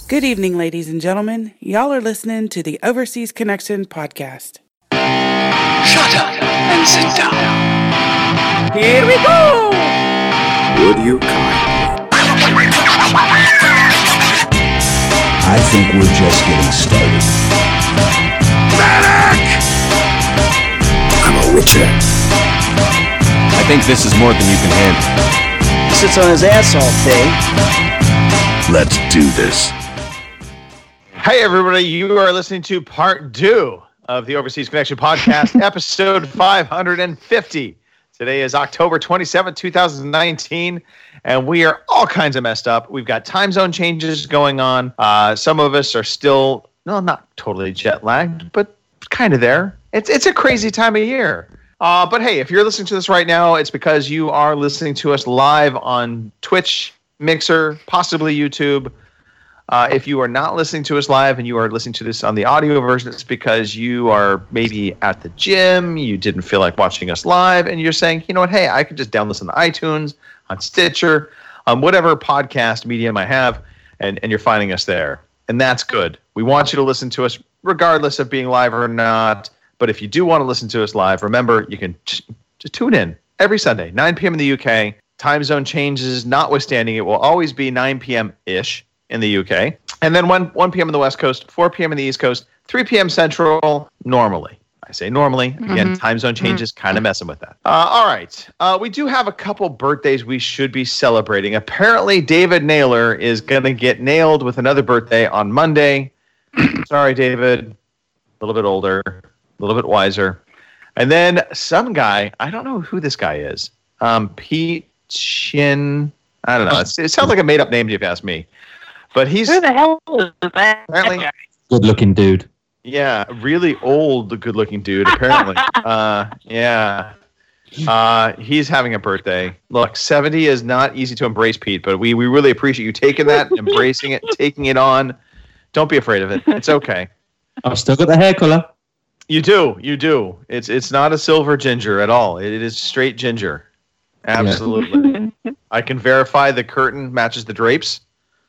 Good evening, ladies and gentlemen. Y'all are listening to the Overseas Connection podcast. Shut up and sit down. Here we go! Would you kindly? I think we're just getting started. Medic! I'm a witcher. I think this is more than you can handle. He sits on his ass all day. Let's do this. Hey, everybody. You are listening to part 2 of the Overseas Connection podcast, episode 550. Today is October 27th, 2019, and we are all kinds of messed up. We've got time zone changes going on. Some of us are still, not totally jet lagged, but kind of there. It's a crazy time of year. But hey, if you're listening to this right now, it's because you are listening to us live on Twitch, Mixer, possibly YouTube. If you are not listening to us live and you are listening to this on the audio version, it's because you are maybe at the gym, you didn't feel like watching us live, and you're saying, you know what, hey, I could just download this on iTunes, on Stitcher, on whatever podcast medium I have, and you're finding us there. And that's good. We want you to listen to us regardless of being live or not. But if you do want to listen to us live, remember, you can just tune in every Sunday, 9 p.m. in the UK. Time zone changes notwithstanding, it will always be 9 p.m.-ish. in the UK. And then 1 p.m. on the West Coast, 4 p.m. in the East Coast, 3 p.m. Central, normally. I say normally. Again, time zone changes, kind of messing with that. All right. We do have a couple birthdays we should be celebrating. Apparently, David Naylor is going to get nailed with another birthday on Monday. Sorry, David. A little bit older, a little bit wiser. And then some guy, I don't know who this guy is. Pete Chin. I don't know. It sounds like a made-up name if you ask me. But he's who the hell is that? Apparently, good-looking dude. Yeah, really old, good-looking dude. Apparently, yeah. He's having a birthday. Look, 70 is not easy to embrace, Pete. But we really appreciate you taking that, embracing it, taking it on. Don't be afraid of it. It's okay. I've still got the hair color. You do. It's not a silver ginger at all. It is straight ginger. Absolutely. Yeah. I can verify the curtain matches the drapes.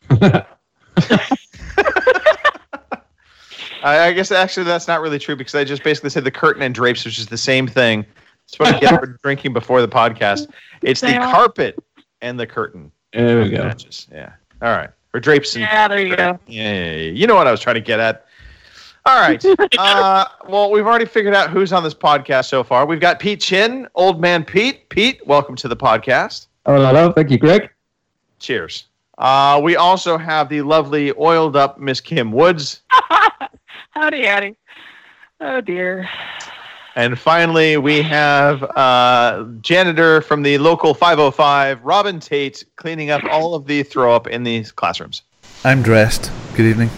I guess actually that's not really true because I just basically said the curtain and drapes, which is the same thing. It's what I get for drinking before the podcast. It's the carpet and the curtain. There we go. Matches. Yeah. All right. Or drapes. Yeah, there you go. Yeah. You know what I was trying to get at. All right. Well, we've already figured out who's on this podcast so far. We've got Pete Chin, Old Man Pete. Pete, welcome to the podcast. Hello. Thank you, Greg. Cheers. We also have the lovely oiled up Miss Kim Woods. Howdy. Oh, dear. And finally, we have janitor from the local 505, Robin Tate, cleaning up all of the throw up in these classrooms. I'm dressed. Good evening.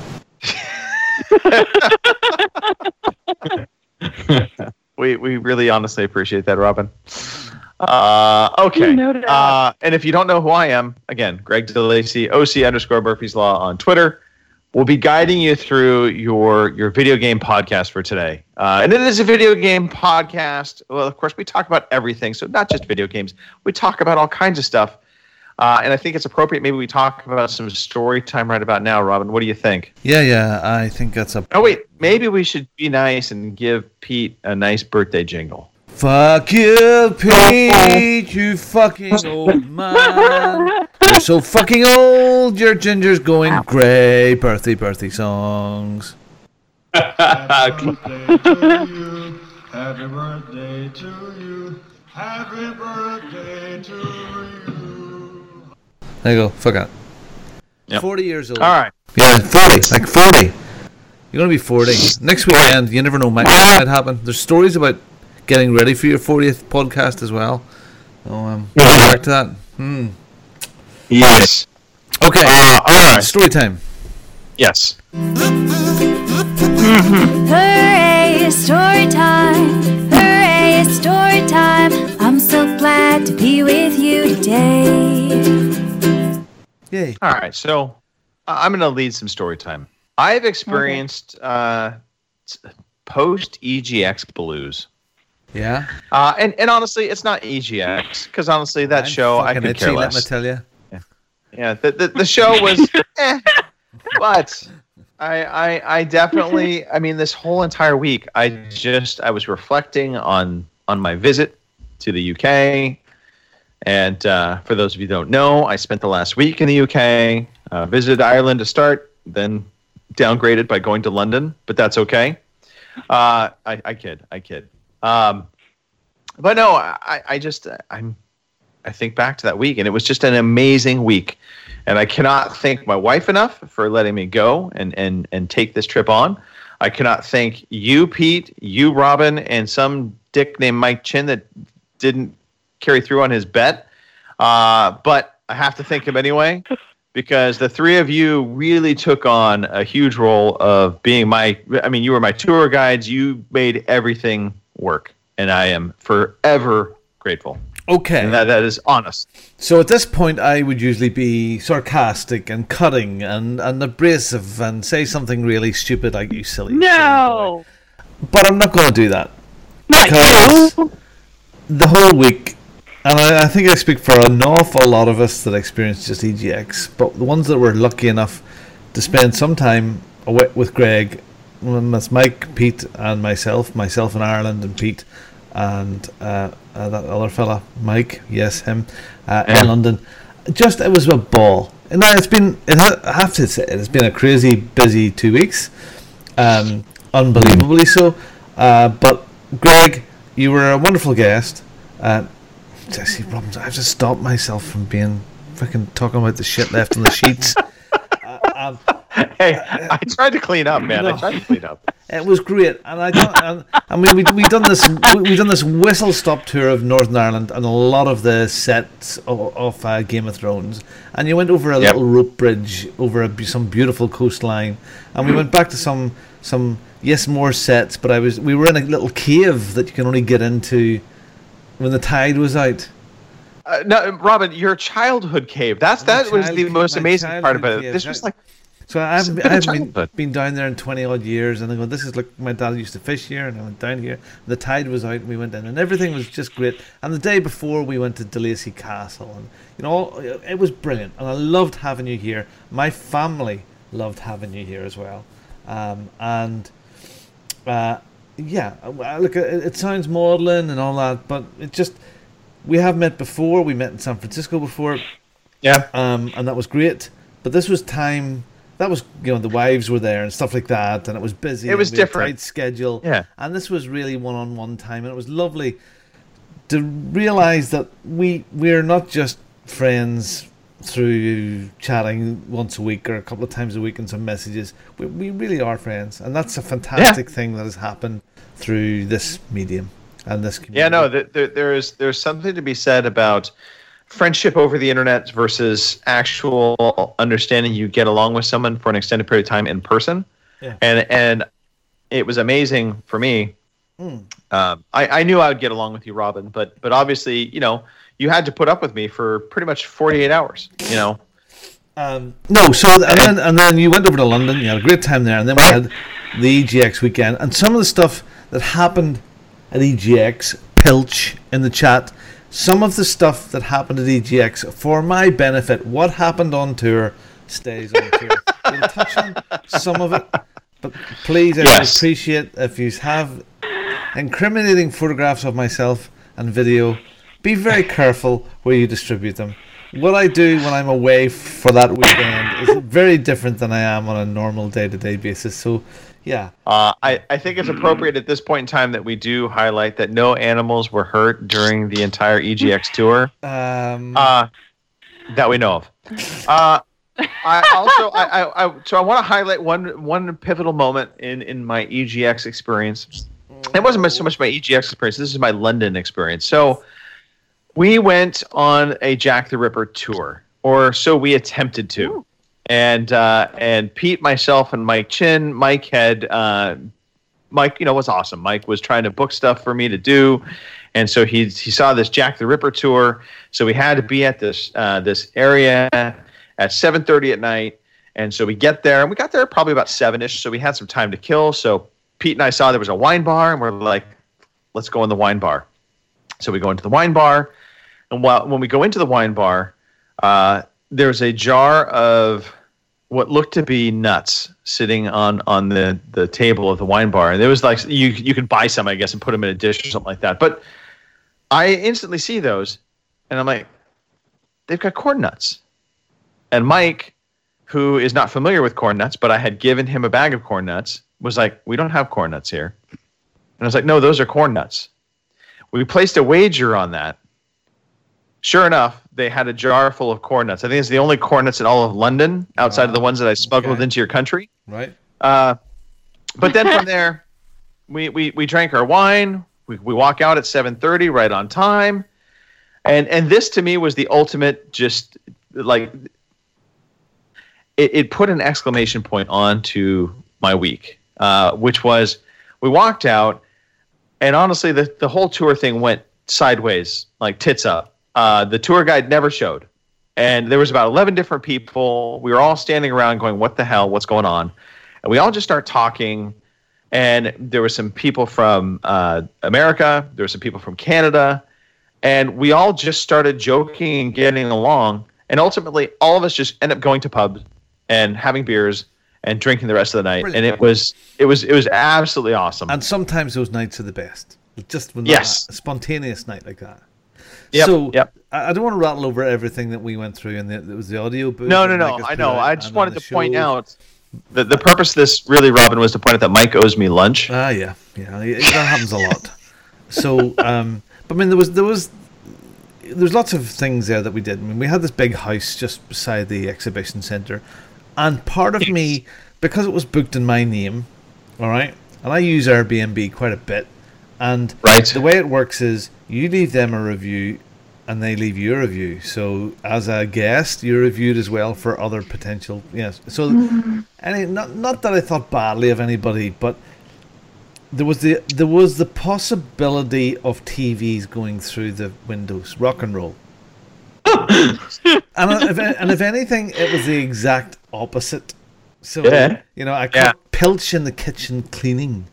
We really honestly appreciate that, Robin. Okay. And if you don't know who I am, again, Greg DeLacy, OC_Murphy's Law on Twitter. We'll be guiding you through your video game podcast for today. And it is a video game podcast. Well, of course, we talk about everything. So not just video games. We talk about all kinds of stuff. And I think it's appropriate maybe we talk about some story time right about now, Robin. What do you think? Yeah, I think that's a... Oh, wait. Maybe we should be nice and give Pete a nice birthday jingle. Fuck you, Pete, you fucking old man. You're so fucking old, your ginger's going grey. Birthday songs. Happy birthday to you. Happy birthday to you. Happy birthday to you. There you go, fuck it. Yep. 40 years old. All right. Yeah, 40, like 40. You're going to be 40. Next weekend, you never know, might happen. There's stories about getting ready for your 40th podcast as well. So, back to that. Yes. Okay. All right. Story time. Yes. Hooray, it's story time. Hooray, it's story time. I'm so glad to be with you today. Yay. All right. So I'm going to lead some story time. I've experienced post-EGX blues. Yeah. And honestly, it's not EGX because honestly, that show I could care less. Let me tell you. Yeah. The show was. But I definitely, I mean, this whole entire week, I was reflecting on my visit to the UK. And for those of you who don't know, I spent the last week in the UK, visited Ireland to start, then downgraded by going to London, but that's okay. I kid. But no, I think back to that week, and it was just an amazing week. And I cannot thank my wife enough for letting me go and take this trip on. I cannot thank you, Pete, you, Robin, and some dick named Mike Chin that didn't carry through on his bet. But I have to thank him anyway, because the three of you really took on a huge role of being you were my tour guides. You made everything work, and I am forever grateful. Okay. And that is honest. So at this point, I would usually be sarcastic and cutting and abrasive and say something really stupid like, you silly. No! But I'm not going to do that. Not Because you! the whole week, and I think I speak for an awful lot of us that experienced just EGX, but the ones that were lucky enough to spend some time away with Greg, that's Mike, Pete, and myself in Ireland, and Pete, and that other fella, Mike, yes, him, in London. It was a ball. And now I have to say, it's been a crazy busy 2 weeks, unbelievably so. But Greg, you were a wonderful guest. Jesse Robbins, I have to stop myself from being freaking talking about the shit left on the sheets. Hey, I tried to clean up, man. I tried to clean up. It was great, and we've done this whistle stop tour of Northern Ireland and a lot of the sets of Game of Thrones, and you went over a little rope bridge over some beautiful coastline, and we went back to some more sets, but we were in a little cave that you can only get into when the tide was out. No, Robin, your childhood cave. That was the most amazing part about it. This was like. So I've been down there in 20 odd years, and I go, this is like my dad used to fish here, and I went down here. The tide was out, and we went in, and everything was just great. And the day before, we went to DeLacy Castle, and it was brilliant, and I loved having you here. My family loved having you here as well, look, it sounds maudlin and all that, but we have met before. We met in San Francisco before, and that was great. But this was time. That was, the wives were there and stuff like that, and it was busy. It was different. Tight schedule. Yeah. And this was really one-on-one time, and it was lovely to realize that we're not just friends through chatting once a week or a couple of times a week and some messages. We really are friends, and that's a fantastic thing that has happened through this medium and this community. Yeah, no, there's something to be said about friendship over the internet versus actual understanding you get along with someone for an extended period of time in person. Yeah. And it was amazing for me. I knew I would get along with you, Robin, but obviously, you had to put up with me for pretty much 48 hours, and then you went over to London, you had a great time there, and then we had the EGX weekend, and some of the stuff that happened at EGX, Pilch in the chat, some of the stuff that happened at EGX, for my benefit, what happened on tour stays on tour. We'll touch on some of it, but please, I would appreciate if you have incriminating photographs of myself and video, be very careful where you distribute them. What I do when I'm away for that weekend is very different than I am on a normal day-to-day basis. So, yeah. I think it's appropriate at this point in time that we do highlight that no animals were hurt during the entire EGX tour. That we know of. I want to highlight one pivotal moment in my EGX experience. It wasn't so much my EGX experience. This is my London experience. So we went on a Jack the Ripper tour, or so we attempted to. Ooh. And Pete, myself, and Mike Chin. Mike was awesome. Mike was trying to book stuff for me to do, and so he saw this Jack the Ripper tour. So we had to be at this area at 7:30 at night, and so we get there, and we got there probably about 7-ish. So we had some time to kill. So Pete and I saw there was a wine bar, and we're like, let's go in the wine bar. So we go into the wine bar, and when we go into the wine bar, there's a jar of what looked to be nuts sitting on the table of the wine bar, and there was like you could buy some, I guess, and put them in a dish or something like that. But I instantly see those, and I'm like, they've got corn nuts. And Mike, who is not familiar with corn nuts, but I had given him a bag of corn nuts, was like, we don't have corn nuts here. And I was like, no, those are corn nuts. We placed a wager on that. Sure enough, they had a jar full of corn nuts. I think it's the only corn nuts in all of London, outside of the ones that I smuggled into your country. Right. But then from there, we drank our wine. We walk out at 7:30, right on time. And this to me was the ultimate, just like it put an exclamation point onto my week, which was we walked out, and honestly, the whole tour thing went sideways, like tits up. The tour guide never showed, and there was about 11 different people. We were all standing around going, what the hell, what's going on? And we all just start talking, and there were some people from America, there were some people from Canada, and we all just started joking and getting along, and ultimately all of us just end up going to pubs and having beers and drinking the rest of the night. Brilliant. And it was absolutely awesome. And sometimes those nights are the best. Just when a spontaneous night like that. Yep, so yep. I don't want to rattle over everything that we went through, and it was the audio booth. No. I know. I just wanted to point out the purpose of this, really, Robin, was to point out that Mike owes me lunch. Yeah. That happens a lot. So, but I mean, there was lots of things there that we did. I mean, we had this big house just beside the exhibition center, and part of me, because it was booked in my name, all right, and I use Airbnb quite a bit, and the way it works is you leave them a review and they leave you a review. So as a guest, you're reviewed as well for other potential. Yes. So not that I thought badly of anybody, but there was the possibility of TVs going through the windows, rock and roll. and if anything, it was the exact opposite. So I caught Pilch in the kitchen cleaning.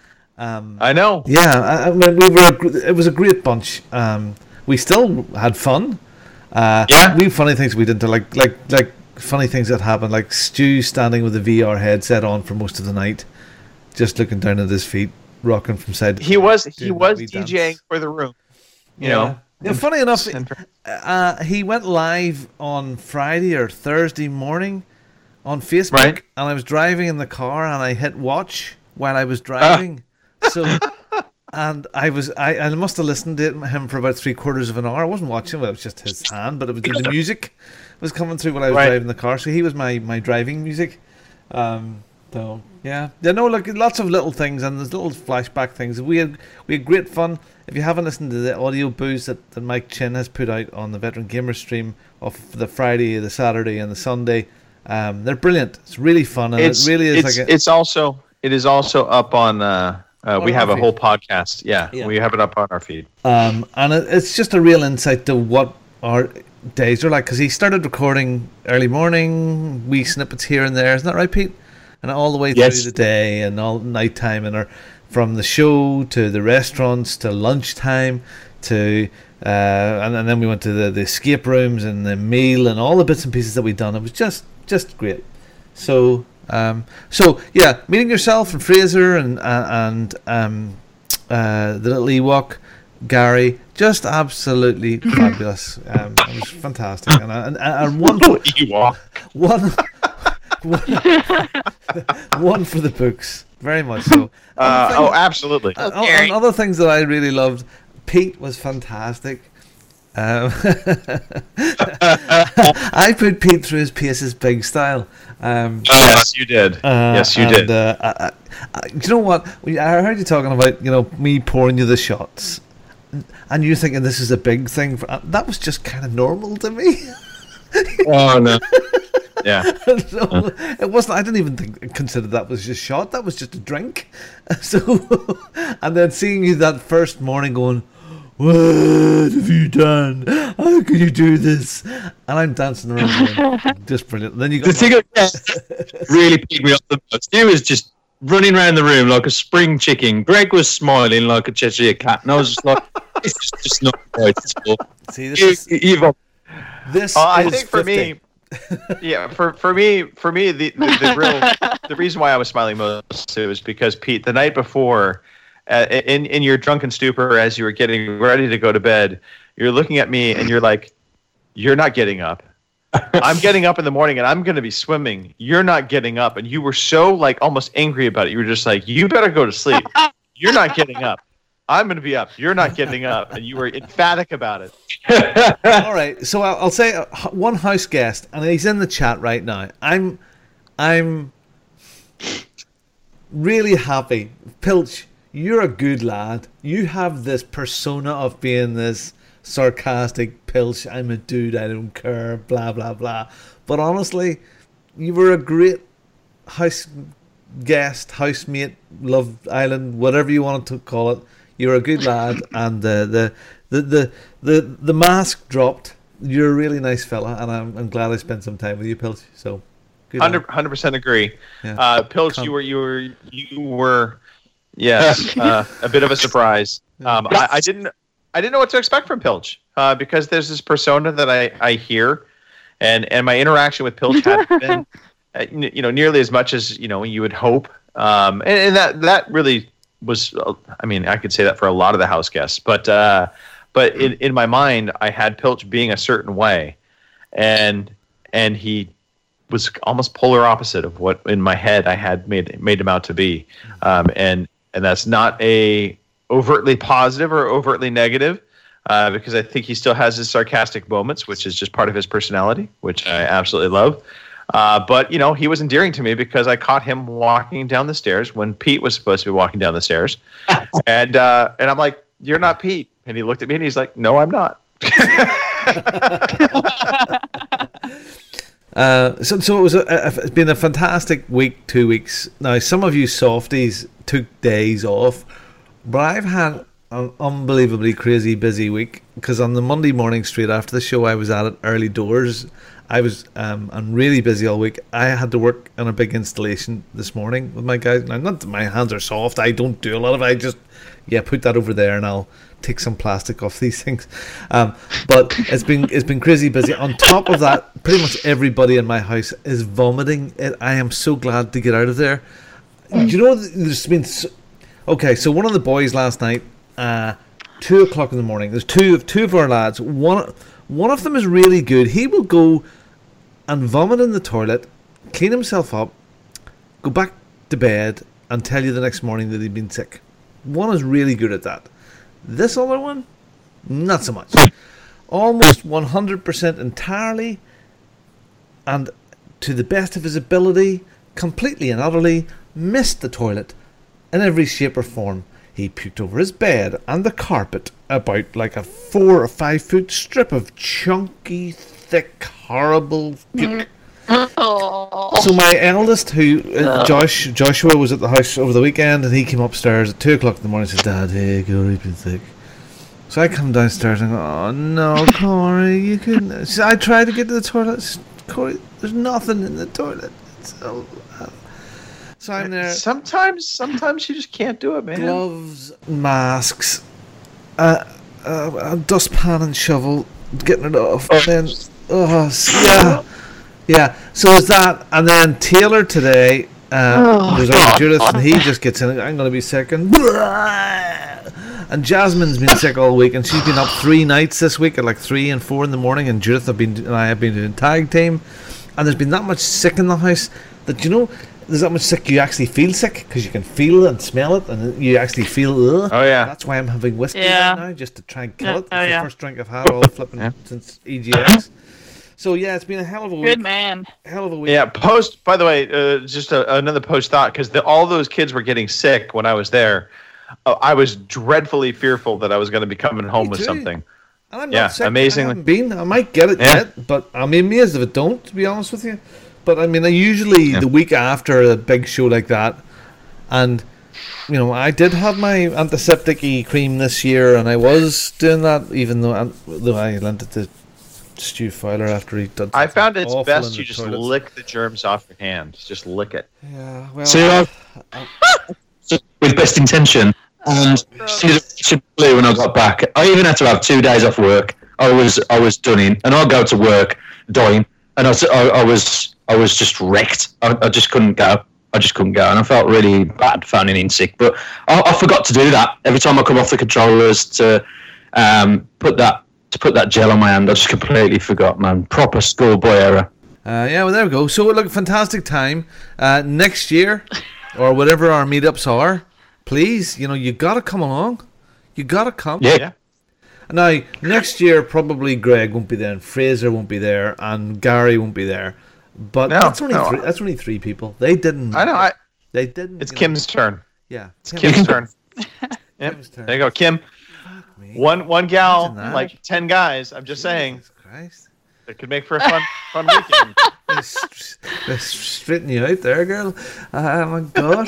I know. Yeah, I mean, it was a great bunch. We still had fun. We funny things we did, like funny things that happened, like Stu standing with a VR headset on for most of the night, just looking down at his feet, rocking from side to side. He was DJing for the room. You know. Yeah, funny enough, he went live on Friday or Thursday morning on Facebook, and I was driving in the car and I hit watch while I was driving. So, and I must have listened to him for about 3/4 of an hour. I wasn't watching; it was just his hand, but it was the music was coming through while I was driving the car. So he was my driving music. So look, lots of little things, and there's little flashback things. We had great fun. If you haven't listened to the audio booze that Mike Chin has put out on the Veteran Gamer stream of the Friday, the Saturday, and the Sunday, they're brilliant. It's really fun, and it really is it is also up on. We have a whole podcast. Yeah, we have it up on our feed. And it's just a real insight to what our days are like, because he started recording early morning, wee snippets here and there. Isn't that right, Pete? And all the way through the day and all nighttime, and from the show to the restaurants to lunchtime to and then we went to the escape rooms and the meal and all the bits and pieces that we'd done. It was just great. So meeting yourself and Fraser and the little Ewok, Gary, just absolutely fabulous. It was fantastic, and one for the books, very much so. Absolutely. And other things that I really loved. Pete was fantastic. I put Pete through his paces big style. Yes, you did. Yes, you did. You know what? I heard you talking about me pouring you the shots, and you thinking this is a big thing. That was just kind of normal to me. Oh no. Yeah. So it wasn't. I didn't even consider that was just shot. That was just a drink. So, and then seeing you that first morning going, "What have you done? How can you do this?" And I'm dancing around, going, just brilliant. And then you got the thing really picked me up the most. He was just running around the room like a spring chicken. Greg was smiling like a Cheshire cat, and I was just like, "This is just not right." See, this I think for me, Yeah, for me, the reason why I was smiling most was because Pete, the night before, in your drunken stupor as you were getting ready to go to bed, you're looking at me and you're like, "You're not getting up. I'm getting up in the morning and I'm going to be swimming. You're not getting up." And you were so like almost angry about it. You were just like, "You better go to sleep. You're not getting up. I'm going to be up. You're not getting up." And you were emphatic about it. All right, so I'll say one house guest, and he's in the chat right now. I'm really happy. Pilch, you're a good lad. You have this persona of being this sarcastic Pilch. I'm a dude. I don't care. Blah blah blah. But honestly, you were a great house guest, housemate, Love Island, whatever you wanted to call it. You're a good lad, and the mask dropped. You're a really nice fella, and I'm glad I spent some time with you, Pilch. So, 100% agree. Yeah. Pilch, you were, yes, a bit of a surprise. I didn't know what to expect from Pilch because there's this persona that I hear, and my interaction with Pilch hadn't been, nearly as much as you would hope, and that really was. I mean, I could say that for a lot of the house guests, but in my mind, I had Pilch being a certain way, and he was almost polar opposite of what in my head I had made him out to be, and that's not a overtly positive or overtly negative, because I think he still has his sarcastic moments, which is just part of his personality, which I absolutely love. But he was endearing to me because I caught him walking down the stairs when Pete was supposed to be walking down the stairs, and I'm like, "You're not Pete," and he looked at me and he's like, "No, I'm not." So it was. It's been a fantastic week, 2 weeks. Now, some of you softies took days off, but I've had an unbelievably crazy busy week because on the Monday morning straight after the show, I was at it early doors. I was I'm really busy all week. I had to work on a big installation this morning with my guys. Now, not that my hands are soft. I don't do a lot of it. I just put that over there and I'll take some plastic off these things. But it's been crazy busy. On top of that, pretty much everybody in my house is vomiting. I am so glad to get out of there. There's been okay. So one of the boys last night, 2 o'clock in the morning. There's two of our lads. One of them is really good. He will go and vomit in the toilet, clean himself up, go back to bed, and tell you the next morning that he'd been sick. One is really good at that. This other one, not so much. Almost 100% entirely, and to the best of his ability, completely and utterly missed the toilet in every shape or form. He puked over his bed and the carpet about like a 4 or 5 foot strip of chunky, thick, horrible puke. So my eldest, Joshua, was at the house over the weekend, and he came upstairs at 2 o'clock in the morning and said, "Dad, hey, Corey's been sick." So I come downstairs and go, "Oh no, Corey, you couldn't." She said, "I tried to get to the toilet. Said, Corey, there's nothing in the toilet." So I'm there. Sometimes you just can't do it, man. Gloves, masks, a dustpan and shovel, getting it off. And then, yeah. So there's that, and then Taylor today. There's like Judith, and he just gets in. I'm going to be sick, and And Jasmine's been sick all week, and she's been up 3 nights this week at like 3 and 4 in the morning. And Judith and I have been doing tag team, and there's been that much sick in the house that, you know, there's that much sick you actually feel sick because you can feel it and smell it, and you actually feel. Oh yeah. That's why I'm having whiskey right now, just to try and kill it. It's the first drink I've had all flipping since EGX. So yeah, it's been a hell of a week. Good man. Hell of a week. Yeah. By the way, just another post thought, because all those kids were getting sick when I was there. I was dreadfully fearful that I was going to be coming home with something. And I'm not sick. Amazingly. I might get it yet, but I'll be amazed if it don't, to be honest with you. But I mean, usually the week after a big show like that, and you know, I did have my antiseptic-y cream this year, and I was doing that, even though I lent it to Stu Fowler after he done. I found it's best you just lick the germs off your hands. Just lick it. Yeah. Well. So with best intention, and when I got back, I even had to have 2 days off work. I was done in, and I'll go to work dying, and I was just wrecked. I just couldn't go. And I felt really bad phoning in sick. But I forgot to do that. Every time I come off the controllers to put that gel on my hand, I just completely forgot, man. Proper schoolboy error. Yeah, well, there we go. So, look, fantastic time. Next year, or whatever our meetups are, please, you got to come along. You got to come. Yeah. Now, next year, probably Greg won't be there, and Fraser won't be there, and Gary won't be there. But that's only three people. They didn't. I know. They didn't. It's Kim's turn. Yeah. It's Kim's turn. Yep. There you go, Kim. One gal, like 10 guys. I'm just saying. Jesus Christ. It could make for a fun weekend. They're straighten you out there, girl. Oh my God.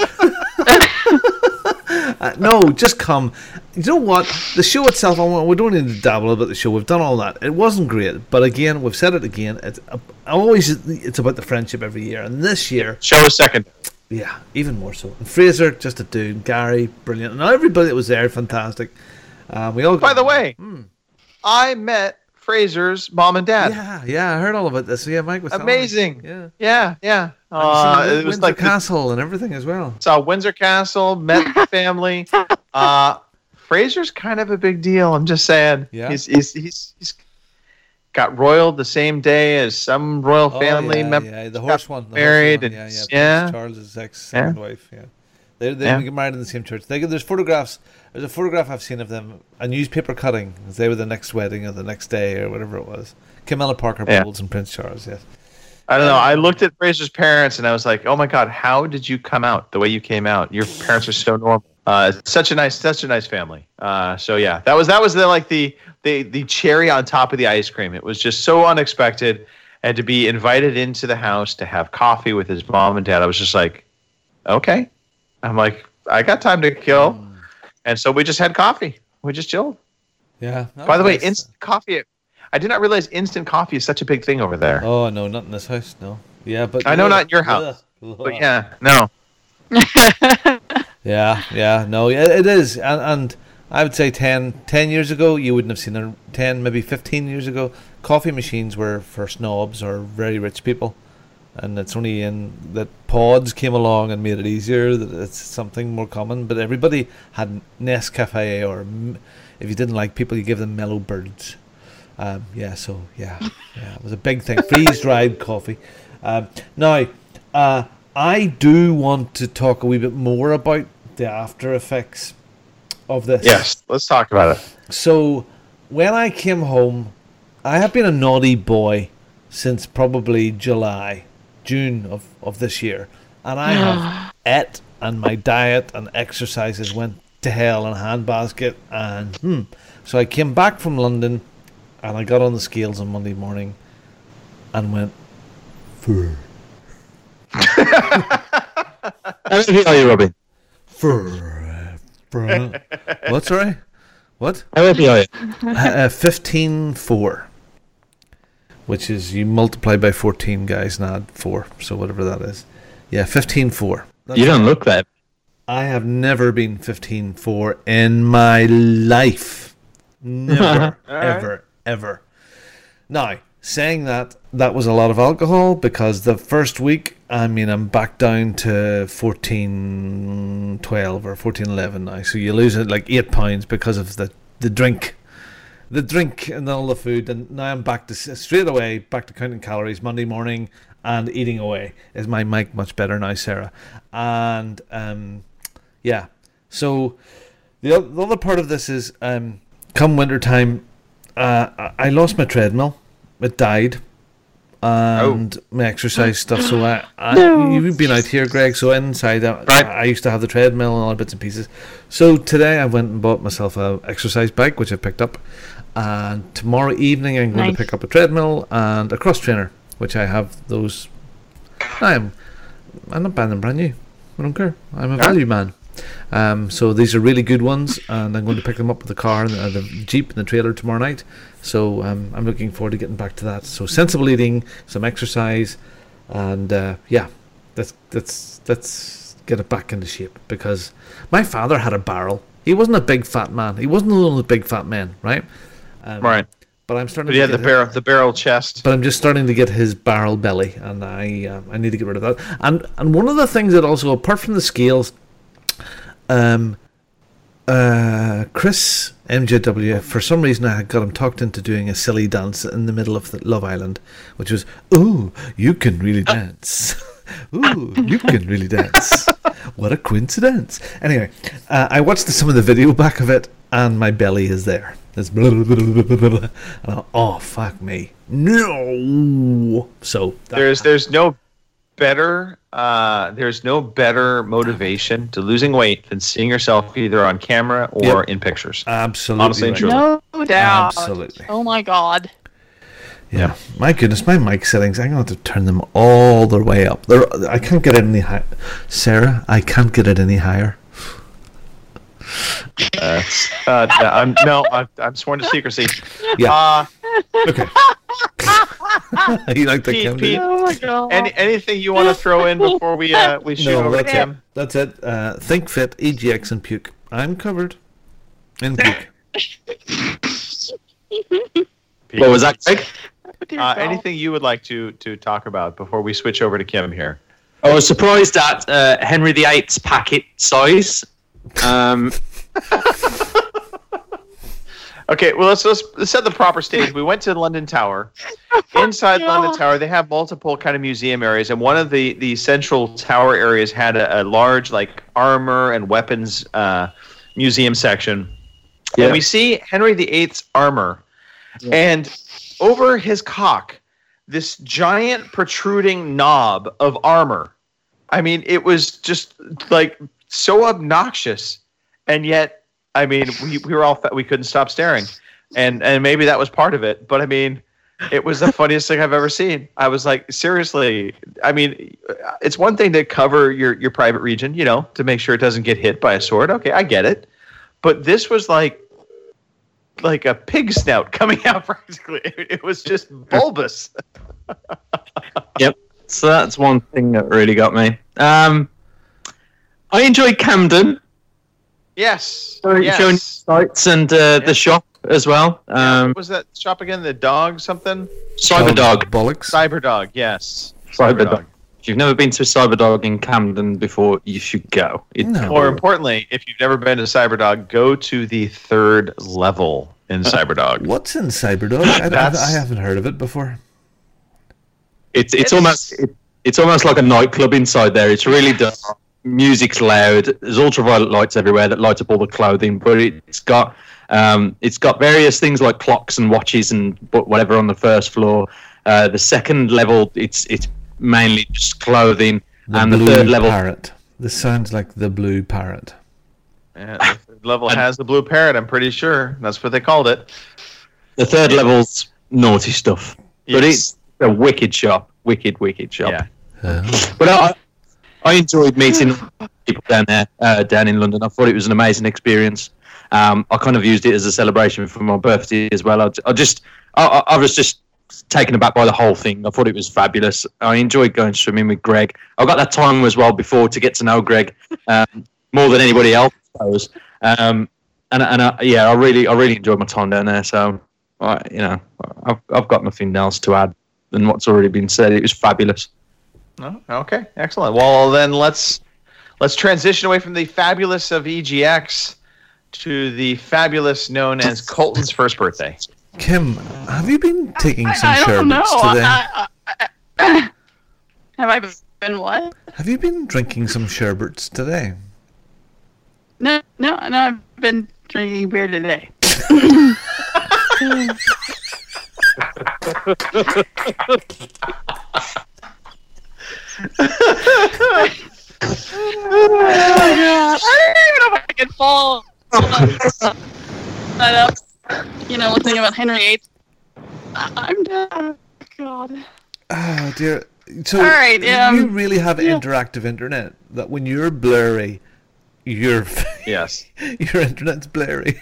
No, just come. You know what? The show itself, we don't need to dabble about the show. We've done all that. It wasn't great, but again, we've said it again. It's about the friendship every year, and this year, show is second. Yeah, even more so. And Fraser, just a dude. Gary, brilliant, and everybody that was there, fantastic. We all. By the way, I met Fraser's mom and dad. Yeah, I heard all about this. Yeah, Mike was amazing. Yeah. It was like Castle and everything as well. Saw Windsor Castle, met the family. Fraser's kind of a big deal. I'm just saying. Yeah. He's got royaled the same day as some royal family member. Yeah, the horse one. Married. Prince Charles's second wife. Yeah. They get married in the same church. There's photographs. There's a photograph I've seen of them, a newspaper cutting. They were the next wedding or the next day or whatever it was. Camilla Parker Bowles and Prince Charles, yes. I don't know. I looked at Fraser's parents and I was like, oh my God, how did you come out the way you came out? Your parents are so normal. Such a nice family. So yeah, that was the cherry on top of the ice cream. It was just so unexpected. And to be invited into the house to have coffee with his mom and dad, I was just like, okay. I'm like, I got time to kill. And so we just had coffee. We just chilled. Yeah. By the way, instant coffee. I did not realize instant coffee is such a big thing over there. Oh, no, not in this house. No. Yeah, but I know not in your house. But yeah, no. Yeah, no, it is. And I would say 10 years ago, you wouldn't have seen it. 10, maybe 15 years ago, coffee machines were for snobs or very rich people. And it's only in that pods came along and made it easier, that it's something more common. But everybody had Nescafe, or if you didn't like people, you give them Mellow Birds. It was a big thing. Freeze-dried coffee. Now, I do want to talk a wee bit more about the after effects of this. Yes, let's talk about it. So, when I came home, I have been a naughty boy since probably June of this year, and I have ate, and my diet and exercises went to hell in a handbasket, and so I came back from London, and I got on the scales on Monday morning, and went, Fur. How heavy are you, Robin? Fur. What, sorry? What? How heavy are you? 15.4. Which is, you multiply by 14, guys, and add 4, so whatever that is. Yeah, 15.4. You don't look that. I have never been 15.4 in my life. Never, ever. Now, saying that was a lot of alcohol, because the first week, I'm back down to 14.12 or 14.11 now. So you lose it like 8 pounds because of the drink. The drink and all the food, and now I'm back to straight away back to counting calories Monday morning and eating away. Is my mic much better now, Sarah? And so the other part of this is come winter time, I lost my treadmill. It died, and my exercise stuff. So you've been out here, Greg. So inside, I used to have the treadmill and all the bits and pieces. So today I went and bought myself a exercise bike, which I picked up. And tomorrow evening I'm going to pick up a treadmill and a cross trainer, which I have those. I'm not buying them brand new. I don't care. I'm a value man. So these are really good ones, and I'm going to pick them up with the car and the Jeep and the trailer tomorrow night. So I'm looking forward to getting back to that. So sensible eating, some exercise, and let's get it back into shape, because my father had a barrel. He wasn't a big fat man. He wasn't one of the big fat men, right? Right. But I'm starting. But he had the barrel chest. But I'm just starting to get his barrel belly, and I need to get rid of that. And one of the things that also, apart from the scales, Chris MJW, for some reason I got him talked into doing a silly dance in the middle of the Love Island, which was, "Ooh, you can really dance." Ooh, you can really dance. What a coincidence. Anyway, I watched some of the video back of it, and my belly is there. It's blah, blah, blah, blah, blah, blah. And oh, fuck me. No. So there's no better motivation to losing weight than seeing yourself either on camera or in pictures. Absolutely. Honestly and truly. No doubt. Absolutely. Oh my God. Yeah, my goodness, my mic settings, I'm going to have to turn them all the way up. I can't get it any higher. Sarah, I can't get it any higher. I'm sworn to secrecy. Yeah. Okay. You like the Pete, Oh my God. anything you want to throw in before we shoot over to Kim? That's it. Think Fit, EGX, and Puke. I'm covered. In Puke. What was that, Greg? Anything you would like to talk about before we switch over to Kim here? I was surprised at Henry VIII's packet size. Okay, well, let's set the proper stage. We went to London Tower. Inside London Tower, they have multiple kind of museum areas, and one of the central tower areas had a large like armor and weapons museum section. Yeah. And we see Henry VIII's armor, and over his cock, this giant protruding knob of armor. I mean, it was just like so obnoxious, and yet, I mean, we were we couldn't stop staring, and maybe that was part of it. But I mean, it was the funniest thing I've ever seen. I was like, seriously. I mean, it's one thing to cover your private region, to make sure it doesn't get hit by a sword. Okay, I get it, but this was like a pig snout coming out practically. It was just bulbous. Yep. So that's one thing that really got me. I enjoyed Camden. Yes. Showing sites and the shop as well. What was that shop again? The dog something? Cyberdog. Bollocks. Cyberdog, yes. Cyberdog. If you've never been to Cyberdog in Camden before, you should go. More importantly, if you've never been to Cyberdog, go to the 3rd level in Cyberdog. What's in Cyberdog? I haven't heard of it before. It's almost like a nightclub inside there. It's really dark. Music's loud. There's ultraviolet lights everywhere that light up all the clothing, but it's got various things like clocks and watches and whatever on the first floor. The 2nd level, it's mainly just clothing, and the 3rd level. Parrot. This sounds like the Blue Parrot. Yeah, the 3rd level has the Blue Parrot. I'm pretty sure that's what they called it. The 3rd level's naughty stuff, but it's a wicked shop. Wicked shop. Yeah. But I enjoyed meeting people down there, down in London. I thought it was an amazing experience. I kind of used it as a celebration for my birthday as well. I was just taken aback by the whole thing. I thought it was fabulous. I enjoyed going swimming with Greg. I got that time as well before to get to know Greg more than anybody else, I suppose. I really enjoyed my time down there. So, I've got nothing else to add than what's already been said. It was fabulous. Oh, okay, excellent. Well, then let's transition away from the fabulous of EGX to the fabulous known as Colton's first birthday. Kim, have you been taking some sherbets today? Have I been what? Have you been drinking some sherbets today? No, I've been drinking beer today. I don't even know if I can follow that up. Listening about Henry VIII. I'm dead. God. Oh dear. So all right, you really have interactive internet that when you're blurry, your internet's blurry.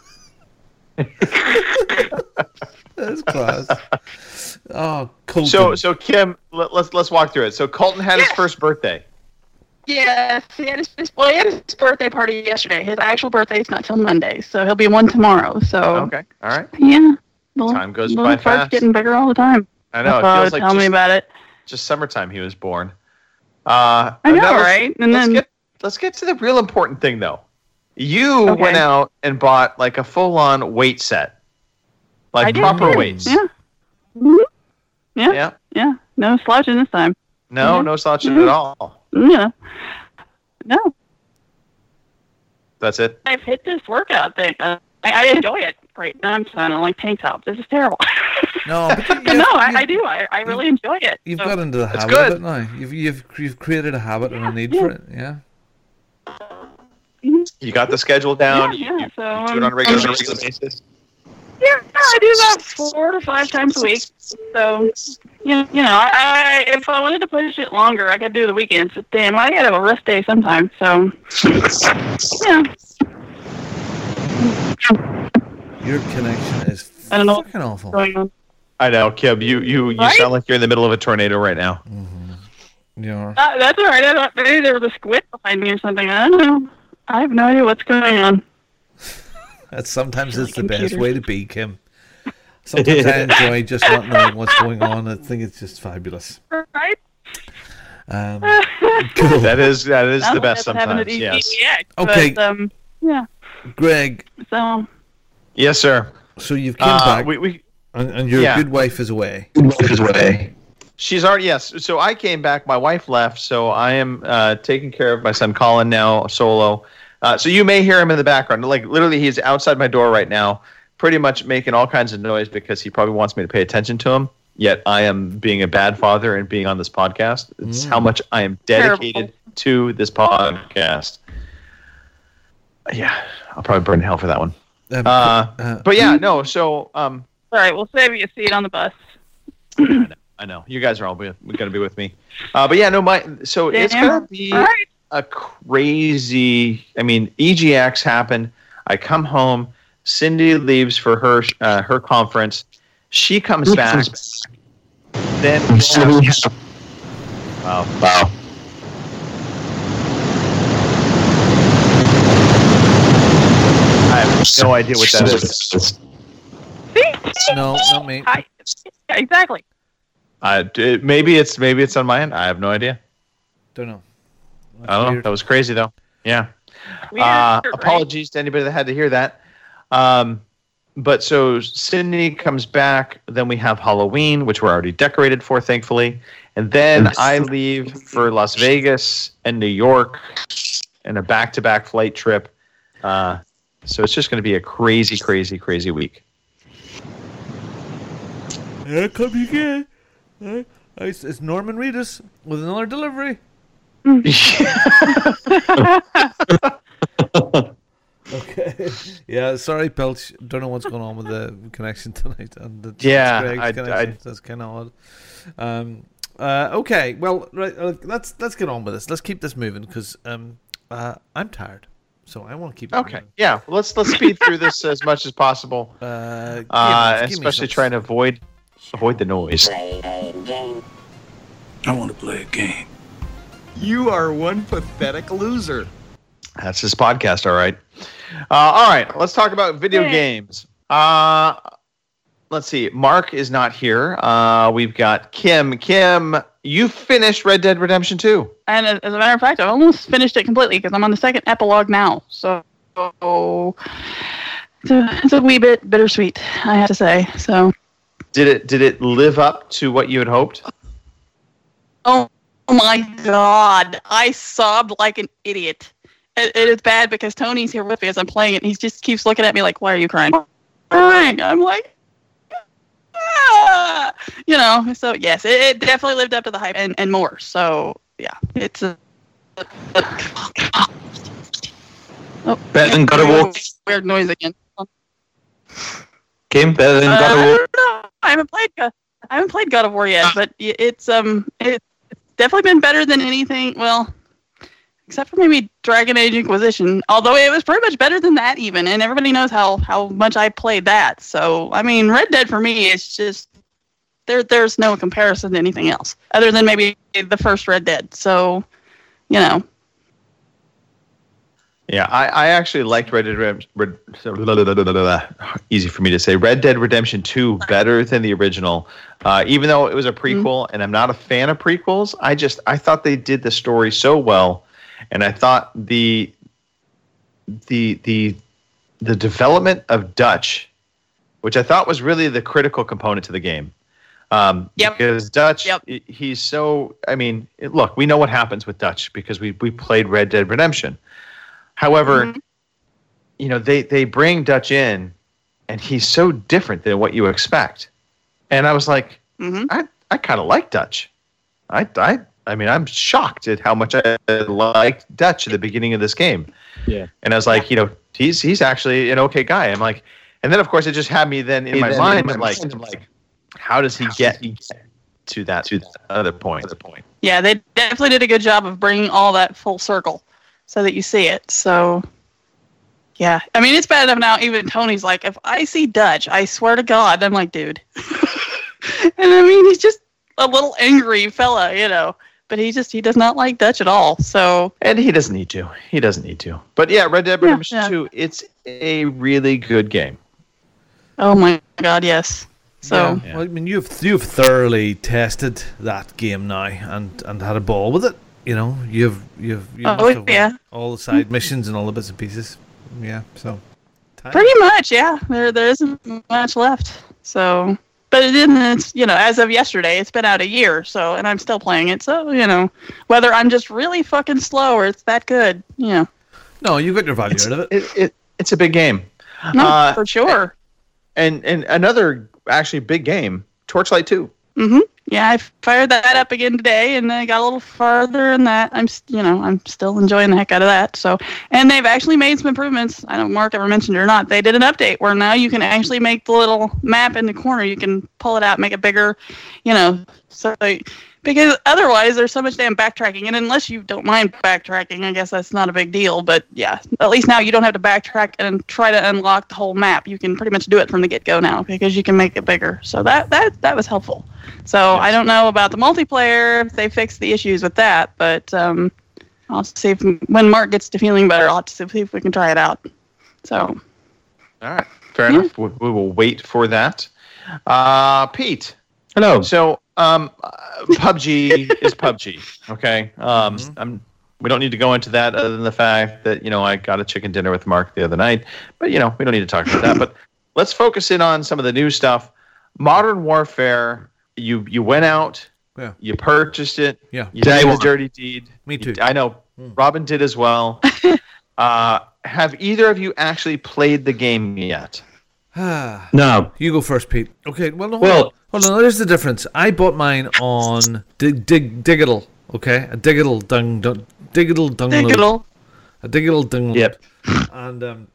That's class. Oh, Colton. So Kim, let's walk through it. So Colton had his first birthday. Yes, he had his birthday party yesterday. His actual birthday is not till Monday, so he'll be one tomorrow. So okay, all right. Yeah. Time goes little by fart's fast. getting bigger all the time. I know. It Oh, feels like tell me about it. just summertime he was born. I know, right? And let's get to the real important thing, though. You Okay. went out and bought like a full-on weight set, like I did. proper weights. Yeah. Mhm. Yeah. Yeah. Yeah. No slouching this time. No, no slouching at all. Yeah. No. That's it. I've hit this workout thing. I enjoy it right now. I'm sounding like tank top. This is terrible. No, but But no, I do. I really enjoy it. You've So- got into the habit of it now. You've created a habit and a need for it. Yeah. You got the schedule down. Yeah, You so, do it on a regular basis. Yeah, I do that 4 to 5 times a week. So, you know, I if I wanted to push it longer, I could do the weekends. But damn, I gotta have a rest day sometimes. So, yeah. Your connection is I don't know fucking awful. what's going on. I know, Kib. You Right? sound like you're in the middle of a tornado right now. Yeah. That's all right. Maybe there was a squid behind me or something. I don't know. I have no idea what's going on. Sometimes it's the best computer. way to be, Kim. Sometimes I enjoy just not knowing what's going on. I think it's just fabulous. Right? Cool. That is the best That's what happened at sometimes. Yes. EGX, Okay. But, yeah. Greg, So, Yes, sir. so you've come back, We and your yeah. good wife is away. She's already, yes. So I came back. My wife left, so I am taking care of my son Colin now solo. So you may hear him in the background. Like literally, he's outside my door right now, pretty much making all kinds of noise because he probably wants me to pay attention to him. Yet I am being a bad father and being on this podcast. It's how much I am dedicated to this podcast. Yeah, I'll probably burn in hell for that one. But yeah, no. So all right, we'll save you a seat on the bus. I know you guys are all going to be with me, but yeah, no, so it's Damn. going to be Right. a crazy. I mean, EGX happened. I come home. Cindy leaves for her conference. She comes back. Then we have, wow. I have no idea what that is. No, not me. Yeah, exactly. Maybe it's on my end. I have no idea. Don't know. I don't know. That was crazy though. Yeah. Weird, Apologies to anybody that had to hear that. But so Sydney comes back. Then we have Halloween, which we're already decorated for, thankfully. And then I leave for Las Vegas and New York in a back-to-back flight trip. So it's just going to be a crazy, crazy, crazy week. Here come you again. It's Norman Reedus with another delivery. Okay. Yeah, sorry, Pilch. Don't know what's going on with the connection tonight. And Yeah, Greg's connection. That's kind of odd. Okay, well, right. Let's get on with this. Let's keep this moving because I'm tired, so I want to keep it Okay. moving. Yeah. Let's speed through this as much as possible. Give me Especially some- trying to avoid the noise. I want to play a game. You are one pathetic loser. That's his podcast, all right. All right, let's talk about video games. Let's see. Mark is not here. We've got Kim. Kim, you finished Red Dead Redemption 2. And as a matter of fact, I've almost finished it completely because I'm on the second epilogue now. So it's a wee bit bittersweet, I have to say. So Did it live up to what you had hoped? oh my God, I sobbed like an idiot. It is bad because Tony's here with me as I'm playing it, and he just keeps looking at me like, "Why are you crying?" I'm like, ah! You know. So yes, it definitely lived up to the hype and more. So yeah, it's a Better than God of War. Weird noise again. Kim, better than God of War. I don't know. I haven't played God of War yet, but it's definitely been better than anything. Well, except for maybe Dragon Age Inquisition. Although it was pretty much better than that even, and everybody knows how much I played that. So I mean, Red Dead for me is just there's no comparison to anything else other than maybe the first Red Dead. So, you know. Yeah, I actually liked Red Dead Redemption. Easy for me to say. Red Dead Redemption 2 better than the original, even though it was a prequel, and I'm not a fan of prequels. I thought they did the story so well, and I thought the development of Dutch, which I thought was really the critical component to the game. Because Dutch, he's so. I mean, look, we know what happens with Dutch because we played Red Dead Redemption. However, they bring Dutch in, and he's so different than what you expect. And I was like, I kind of like Dutch. I mean, I'm shocked at how much I liked Dutch at the beginning of this game. Yeah. And I was like, he's actually an okay guy. I'm like, and then of course it just had me then in my mind. I'm like, how does he get to that other point? Yeah, they definitely did a good job of bringing all that full circle so that you see it. So, yeah. I mean, it's bad enough now. Even Tony's like, if I see Dutch, I swear to God. I'm like, dude. And I mean, he's just a little angry fella, But he does not like Dutch at all. So, and he doesn't need to. But yeah, Red Dead Redemption 2, it's a really good game. Oh my God, yes. So, Well, I mean, you've thoroughly tested that game now and had a ball with it. You've all the side missions and all the bits and pieces. Yeah, so pretty much, yeah. There isn't much left. So, but it's as of yesterday, it's been out a year. So, and I'm still playing it. So, whether I'm just really fucking slow or it's that good, No, you got your value out of it. It's a big game. No, for sure. And another actually big game, Torchlight 2. Mm-hmm. Yeah, I fired that up again today, and I got a little farther in that. I'm still enjoying the heck out of that. So, and they've actually made some improvements. I don't know if Mark ever mentioned it or not. They did an update where now you can actually make the little map in the corner. You can pull it out, make it bigger, So, because otherwise there's so much damn backtracking, and unless you don't mind backtracking, I guess that's not a big deal. But yeah, at least now you don't have to backtrack and try to unlock the whole map. You can pretty much do it from the get-go now because you can make it bigger. So that was helpful. So I don't know about the multiplayer if they fixed the issues with that, but I'll see if when Mark gets to feeling better, I'll have to see if we can try it out. So. All right, fair enough. We will wait for that. Pete. Hello. So. PUBG is PUBG. Okay. We don't need to go into that other than the fact that I got a chicken dinner with Mark the other night, but we don't need to talk about that. But let's focus in on some of the new stuff. Modern Warfare. You went out. Yeah. You purchased it. Yeah. You did a dirty deed. Me too. I know. Robin did as well. Have either of you actually played the game yet? No. You go first, Pete. Okay. Well, hold on. There's the difference. I bought mine on Digital. Okay, a Digital download. A Digital download. Yep. And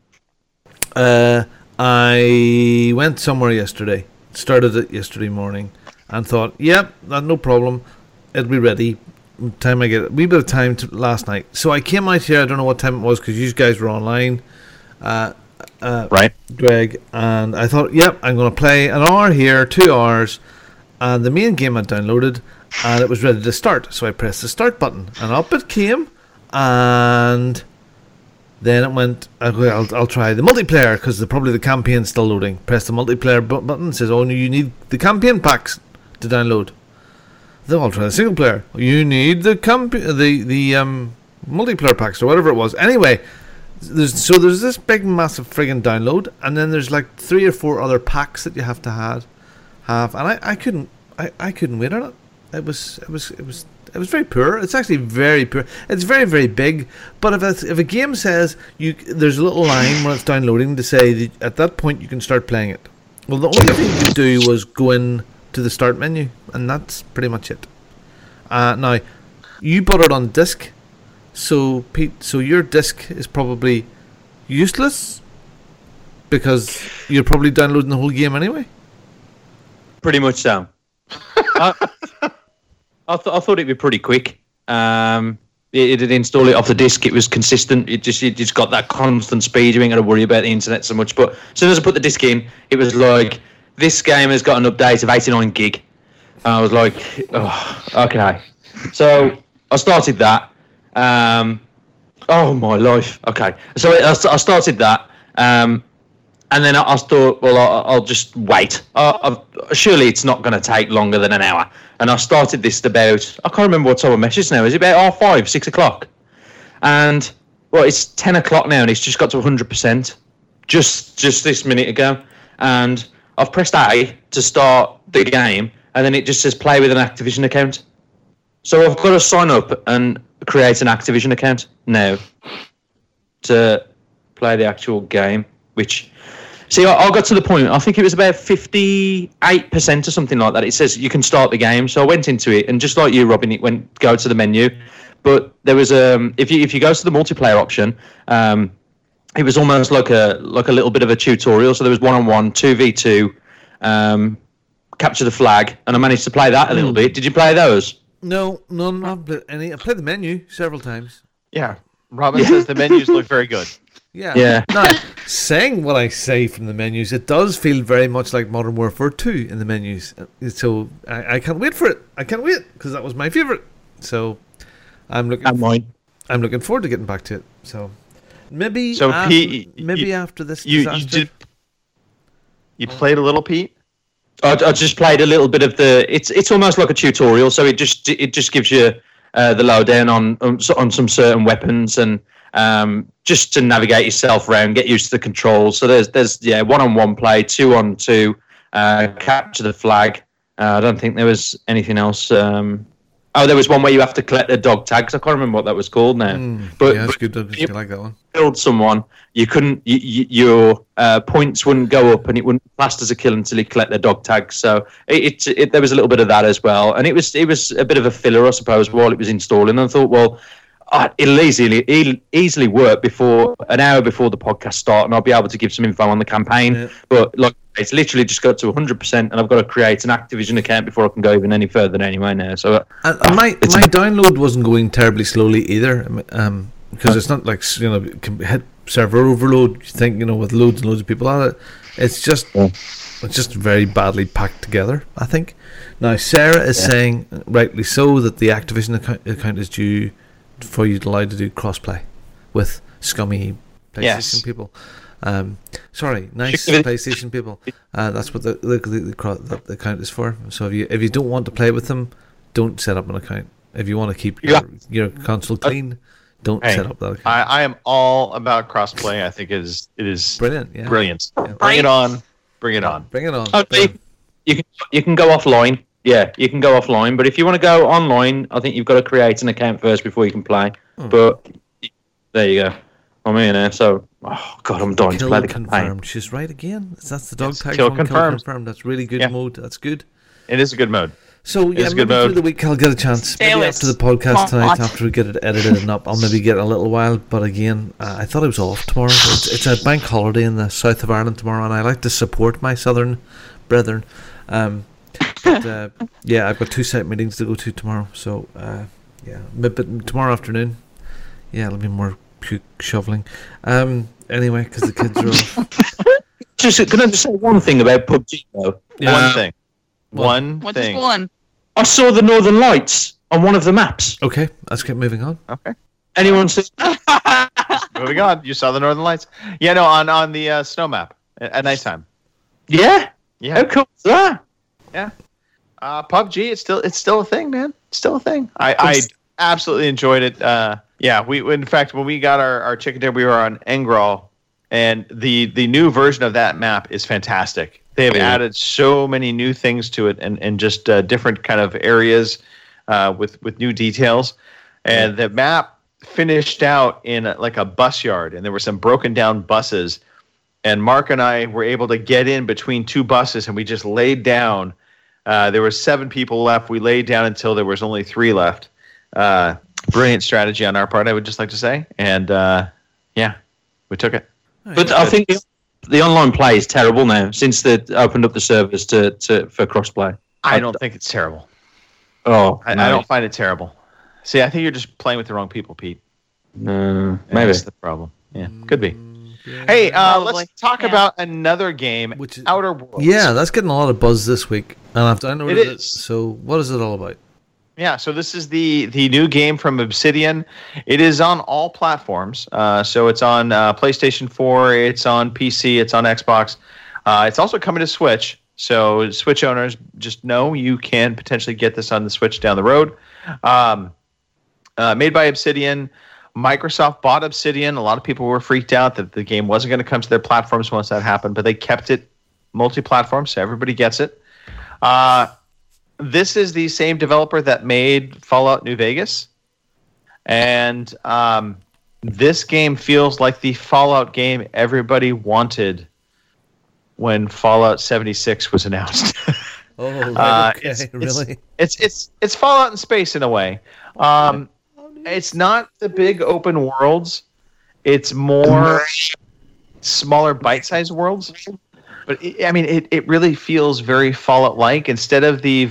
I went somewhere yesterday. Started it yesterday morning, and thought, yep, no problem. It'll be ready. Time I get a wee bit of time last night. So I came out here. I don't know what time it was because you guys were online. Right, Greg, and I thought, yep, I'm going to play an hour here, 2 hours, and the main game I downloaded, and it was ready to start. So I pressed the start button, and up it came, and then it went, I'll try the multiplayer because probably the campaign's still loading. Press the multiplayer button, says, oh, you need the campaign packs to download. Then I'll try the single player. You need the multiplayer packs or whatever it was. Anyway. There's this big massive friggin' download, and then there's like 3 or 4 other packs that you have to have, and I couldn't wait on it. It was very poor. It's actually very poor. It's very, very big, but if a game says there's a little line when it's downloading to say that at that point you can start playing it. Well, the only thing you could do was go in to the start menu, and that's pretty much it. Now, you bought it on disc. So, Pete, your disc is probably useless because you're probably downloading the whole game anyway? Pretty much so. I thought it'd be pretty quick. It did install it off the disc. It was consistent. It just got that constant speed. You ain't got to worry about the internet so much. But as soon as I put the disc in, it was like, this game has got an update of 89 gig. And I was like, oh, okay. So I started that. Oh my life. Okay, so I started that, and then I thought, well, I'll just wait. Surely it's not going to take longer than an hour. And I started this about, I can't remember what time I messaged now. Is it about 5:30, 6 o'clock? And well, it's 10 o'clock now, and it's just got to 100%. Just this minute ago, and I've pressed A to start the game, and then it just says play with an Activision account. So I've got to sign up and create an Activision account now to play the actual game, which... See, I got to the point, I think it was about 58% or something like that. It says you can start the game. So I went into it, and just like you, Robin, it went go to the menu. But there was if you go to the multiplayer option, it was almost like a little bit of a tutorial. So there was 1-on-1, 2v2, capture the flag, and I managed to play that a little bit. Did you play those? No, none. I haven't played any. I played the menu several times. Yeah, Robin says the menus look very good. Yeah. Now, saying what I say from the menus, it does feel very much like Modern Warfare 2 in the menus. So I can't wait for it. I can't wait because that was my favourite. So I'm looking forward to getting back to it. So maybe Pete, after this disaster. You played a little, Pete? I just played a little bit of the. It's almost like a tutorial, so it just gives you the lowdown on some certain weapons and just to navigate yourself around, get used to the controls. So there's 1-on-1 play, 2-on-2, capture the flag. I don't think there was anything else. There was one where you have to collect the dog tags. I can't remember what that was called now. But that's good. I like that one. Killed someone, you couldn't. Your points wouldn't go up, and it wouldn't classed as a kill until you collect their dog tags. So there was a little bit of that as well, and it was a bit of a filler, I suppose, while it was installing. And I thought, well, it'll easily work an hour before the podcast start, and I'll be able to give some info on the campaign. Yeah. But like, it's literally just got to 100%, and I've got to create an Activision account before I can go even any further anyway now. So my download wasn't going terribly slowly either, because it's not like can hit server overload. You think with loads and loads of people at it, it's just very badly packed together. I think now Sarah is saying, rightly so, that the Activision account is due for you allowed to do crossplay with scummy PlayStation people. Nice PlayStation people. That's what the account is for. So if you don't want to play with them, don't set up an account. If you want to keep your console clean, don't set up that account. I am all about crossplay. I think it is brilliant. Yeah. Brilliant. Yeah. Bring it on. Bring it on. Bring it on. Okay. You can go offline. Yeah, you can go offline, but if you want to go online, I think you've got to create an account first before you can play. But there you go. I'm in there, so I'm dying to play the campaign. She's right again. That's the dog tag. Kill confirmed. That's really good mode. That's good. It is a good mode. So maybe through the week I'll get a chance. Maybe after the podcast tonight, after we get it edited and up, I'll maybe get a little while. But again, I thought I was off tomorrow. It's a bank holiday in the south of Ireland tomorrow, and I like to support my southern brethren. But I've got 2 site meetings to go to tomorrow. So but tomorrow afternoon, it'll be more puke shoveling. Anyway, because the kids are off. Can I just say one thing about PUBG though? One thing. One thing. One? I saw the Northern Lights on one of the maps. Okay, let's get moving on. Okay. Anyone see? Moving on. You saw the Northern Lights? Yeah, no, on the snow map at nighttime. Yeah. How cool is that? Yeah. PUBG, it's still a thing, man. It's still a thing. I absolutely enjoyed it. In fact, when we got our chicken dinner, we were on Engral, and the new version of that map is fantastic. They have added so many new things to it, and just different kind of areas with new details. And the map finished out in like a bus yard, and there were some broken down buses. And Mark and I were able to get in between 2 buses, and we just laid down. There were 7 people left. We laid down until there was only 3 left. Brilliant strategy on our part, I would just like to say. And we took it. But I think the online play is terrible now since they opened up the servers for crossplay. I don't think it's terrible. Oh, I don't find it terrible. See, I think you're just playing with the wrong people, Pete. Maybe that's the problem. Yeah, could be. Yeah. Hey, let's talk about another game, which is Outer Worlds. Yeah, that's getting a lot of buzz this week, and I've downloaded it. So, what is it all about? Yeah, so this is the new game from Obsidian. It is on all platforms. So it's on PlayStation 4, it's on PC, it's on Xbox. It's also coming to Switch. So Switch owners, just know you can potentially get this on the Switch down the road. Made by Obsidian. Microsoft bought Obsidian. A lot of people were freaked out that the game wasn't going to come to their platforms once that happened, but they kept it multi-platform, so everybody gets it. This is the same developer that made Fallout New Vegas. And this game feels like the Fallout game everybody wanted when Fallout 76 was announced. Oh, right, okay, really? It's Fallout in space in a way. It's not the big open worlds. It's more smaller bite-sized worlds. But it really feels very Fallout-like. Instead of the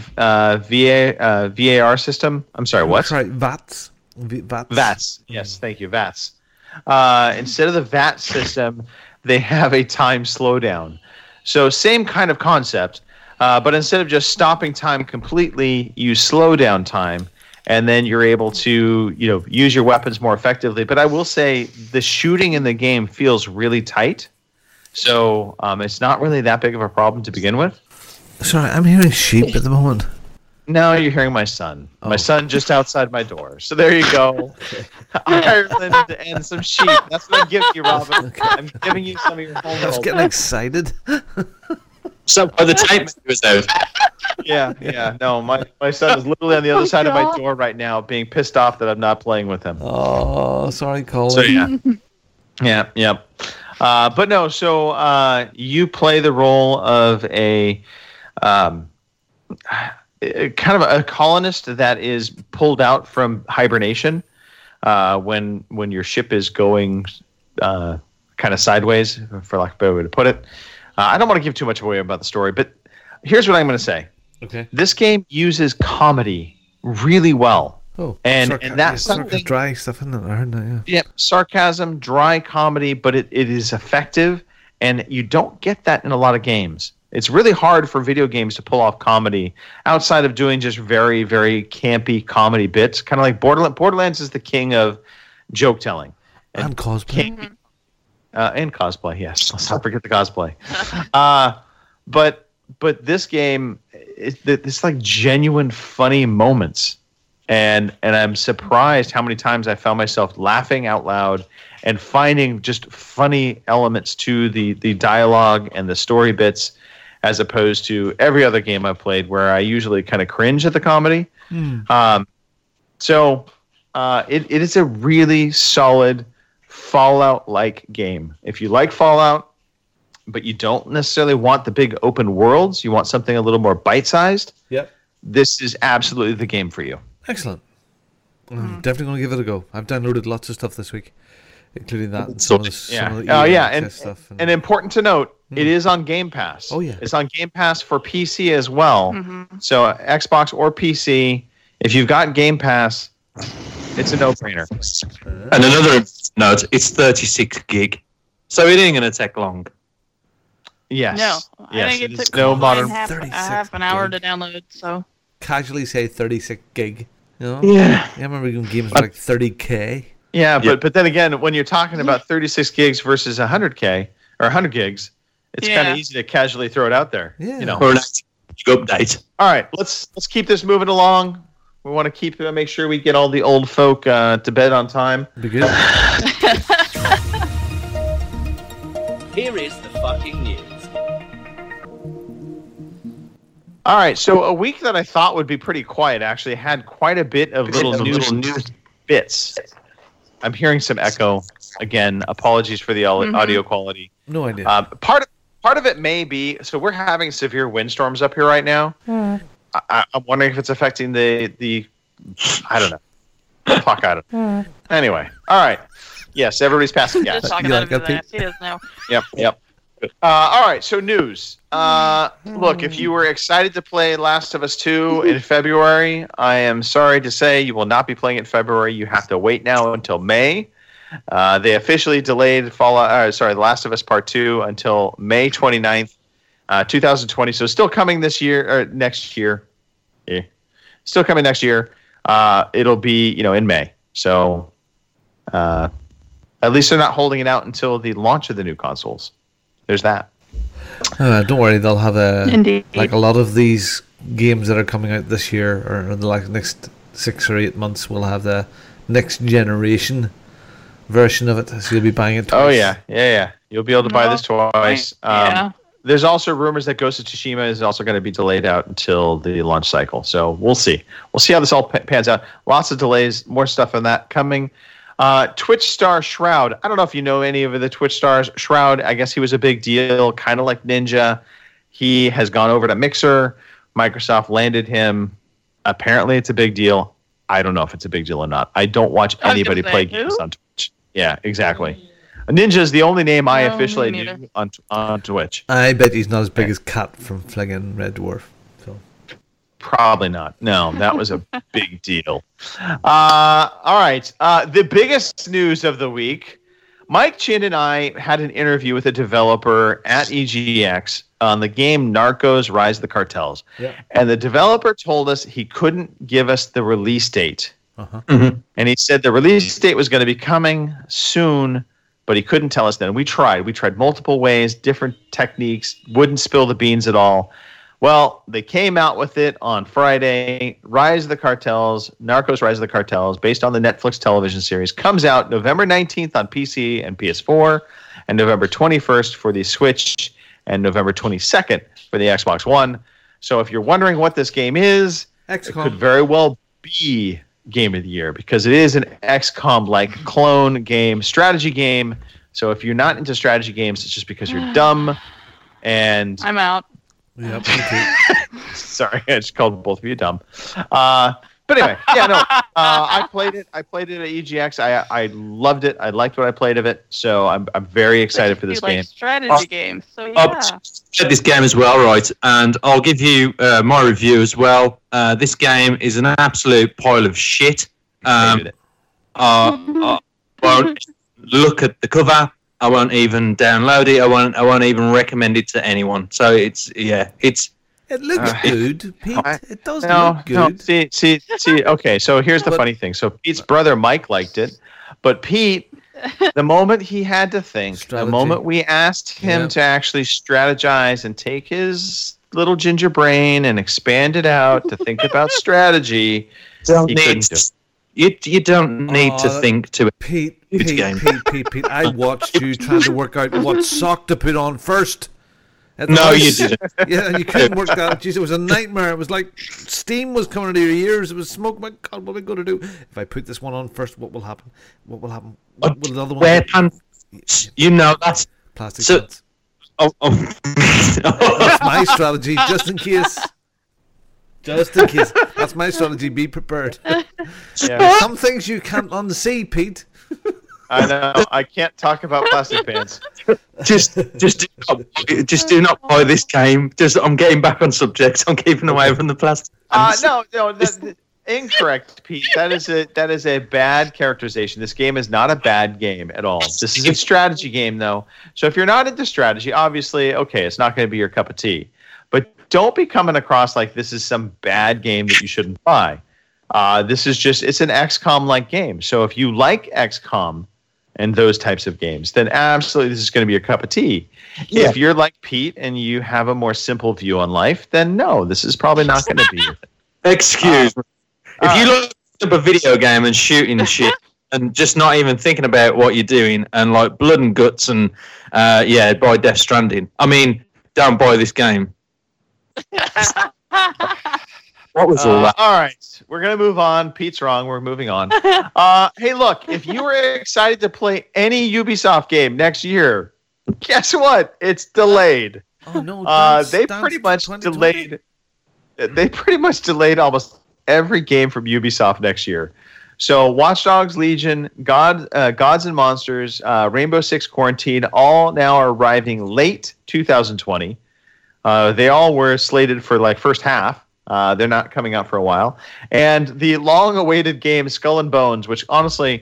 VAR system, I'm sorry, what? That's right, VATS. VATS. Yes, thank you, VATS. Instead of the VAT system, they have a time slowdown. So same kind of concept, but instead of just stopping time completely, you slow down time, and then you're able to use your weapons more effectively. But I will say the shooting in the game feels really tight. So it's not really that big of a problem to begin with. Sorry, I'm hearing sheep at the moment. No, you're hearing my son. My son just outside my door. So there you go. Ireland and some sheep. That's what I'm giving you, Robin. Okay. I'm giving you some of your home. I was getting excited. So by the time it was out. Yeah. No, my son is literally on the other side of my door right now, being pissed off that I'm not playing with him. Oh, sorry, Colin. So yeah. But no, so you play the role of a kind of a colonist that is pulled out from hibernation when your ship is going kind of sideways, for lack of a better way to put it. I don't want to give too much away about the story, but here's what I'm going to say. Okay. This game uses comedy really well. Oh, and that's something dry stuff in there, yeah, sarcasm, dry comedy, but it is effective, and you don't get that in a lot of games. It's really hard for video games to pull off comedy outside of doing just very, very campy comedy bits, kind of like Borderlands. Borderlands is the king of joke telling and cosplay. And cosplay, yes. Let's not forget the cosplay. But this game, it's like genuine funny moments. And I'm surprised how many times I found myself laughing out loud and finding just funny elements to the dialogue and the story bits, as opposed to every other game I've played where I usually kind of cringe at the comedy. So it is a really solid Fallout-like game. If you like Fallout, but you don't necessarily want the big open worlds, you want something a little more bite-sized, yep, this is absolutely the game for you. Excellent. I'm definitely going to give it a go. I've downloaded lots of stuff this week, including that. And some of the stuff. And important to note, it is on Game Pass. Oh, yeah. It's on Game Pass for PC as well. So Xbox or PC, if you've got Game Pass, it's a no-brainer. And another note, it's 36 gig. So it ain't going to take long. Yes. No, yes, I think it took no modern half an hour to download. So casually say 36 gig. You know? Yeah. I remember when games were like 30k. Yeah, but then again, when you're talking about 36 gigs versus 100k or 100 gigs, it's kind of easy to casually throw it out there. Yeah. You know. Or an update. All right, let's keep this moving along. We want to make sure we get all the old folk to bed on time. Be good. Here is the fucking news. All right, so a week that I thought would be pretty quiet actually had quite a bit of little news bits. I'm hearing some echo again. Apologies for the audio quality. No idea. Part of it may be, so we're having severe windstorms up here right now. I'm wondering if it's affecting the I don't know. Fuck, I don't know. Anyway, all right. Yes, everybody's passing gas. Just talking out of his ass. He doesn't know. Yep. All right, so news. Look, if you were excited to play Last of Us 2 in February, I am sorry to say you will not be playing it in February. You have to wait now until May. They officially delayed The Last of Us Part 2 until May 29th, 2020. So still coming this year, or next year. Yeah. Still coming next year. it'll be in May. So at least they're not holding it out until the launch of the new consoles. There's that. Don't worry, they'll have Indeed. like a lot of these games that are coming out this year or in the next 6 or 8 months will have the next generation version of it, so you'll be buying it twice. Oh yeah. You'll be able to buy this twice. Yeah. There's also rumors that Ghost of Tsushima is also going to be delayed out until the launch cycle. So we'll see. We'll see how this all pans out. Lots of delays, more stuff on that coming. Twitch star Shroud. I don't know if you know any of the Twitch stars. Shroud, I guess he was a big deal, kind of like Ninja. He has gone over to Mixer. Microsoft landed him. Apparently, it's a big deal. I don't know if it's a big deal or not. I don't watch anybody play games on Twitch. Yeah, exactly. Ninja is the only name I officially knew on Twitch. I bet he's not as big as Cat from friggin' Red Dwarf. So. Probably not. No, that was a big deal. All right. The biggest news of the week. Mike Chin and I had an interview with a developer at EGX on the game Narcos Rise of the Cartels. Yeah. And the developer told us he couldn't give us the release date. Uh-huh. And he said the release date was going to be coming soon, but he couldn't tell us then. We tried. We tried multiple ways, different techniques, wouldn't spill the beans at all. Well, they came out with it on Friday. Rise of the Cartels, Narcos Rise of the Cartels, based on the Netflix television series, comes out November 19th on PC and PS4, and November 21st for the Switch, and November 22nd for the Xbox One. So if you're wondering what this game is, it could very well be Game of the Year, because it is an XCOM-like clone game, strategy game. So if you're not into strategy games, it's just because you're dumb. And I'm out. Yep. Sorry, I just called both of you dumb. But anyway, I played it. I played it at EGX. I loved it. I liked what I played of it. So I'm very excited for this game. Strategy games. So yeah. I've played this game as well, right? And I'll give you my review as well. This game is an absolute pile of shit. I won't look at the cover. I won't even download it. I won't even recommend it to anyone. So it's. It looks good, Pete. It does look No, good. see. Okay, so here's the funny thing. So Pete's brother Mike liked it, but Pete, the moment he had to think, the moment we asked him to actually strategize and take his little ginger brain and expand it out to think about strategy, he couldn't do it. You don't need to think to Pete. I watched you trying to work out what sock to put on first. No, you didn't. Yeah, you couldn't work that out. Jeez, it was a nightmare. It was like steam was coming out of your ears. It was smoke. My God, what am I going to do? If I put this one on first, what will happen? What will happen? What will the other one wear pants. You know that's plastic pants. That's my strategy, just in case. Just in case. That's my strategy. Be prepared. Yeah. Some things you can't unsee, Pete. I know. I can't talk about plastic pants. Just do not buy this game. I'm getting back on subject. I'm keeping away from the plastic. No, incorrect, Pete. That is a bad characterization. This game is not a bad game at all. This is a strategy game, though. So if you're not into strategy, obviously, okay, it's not going to be your cup of tea. But don't be coming across like this is some bad game that you shouldn't buy. This is it's an XCOM-like game. So if you like XCOM and those types of games, then absolutely this is going to be your cup of tea. Yeah. If you're like Pete and you have a more simple view on life, then no, this is probably not going to be your thing. Excuse me. If you look up a video game and shooting shit and just not even thinking about what you're doing and like blood and guts and buy Death Stranding. I mean, don't buy this game. What was all that? All right, we're going to move on. Pete's wrong. We're moving on. Hey, look, if you were excited to play any Ubisoft game next year, guess what? It's delayed. Oh, no. They pretty much delayed. They pretty much delayed almost every game from Ubisoft next year. So Watch Dogs Legion, Gods and Monsters, Rainbow Six Quarantine, all now are arriving late 2020. They all were slated for like first half. They're not coming out for a while. And the long-awaited game Skull and Bones, which honestly,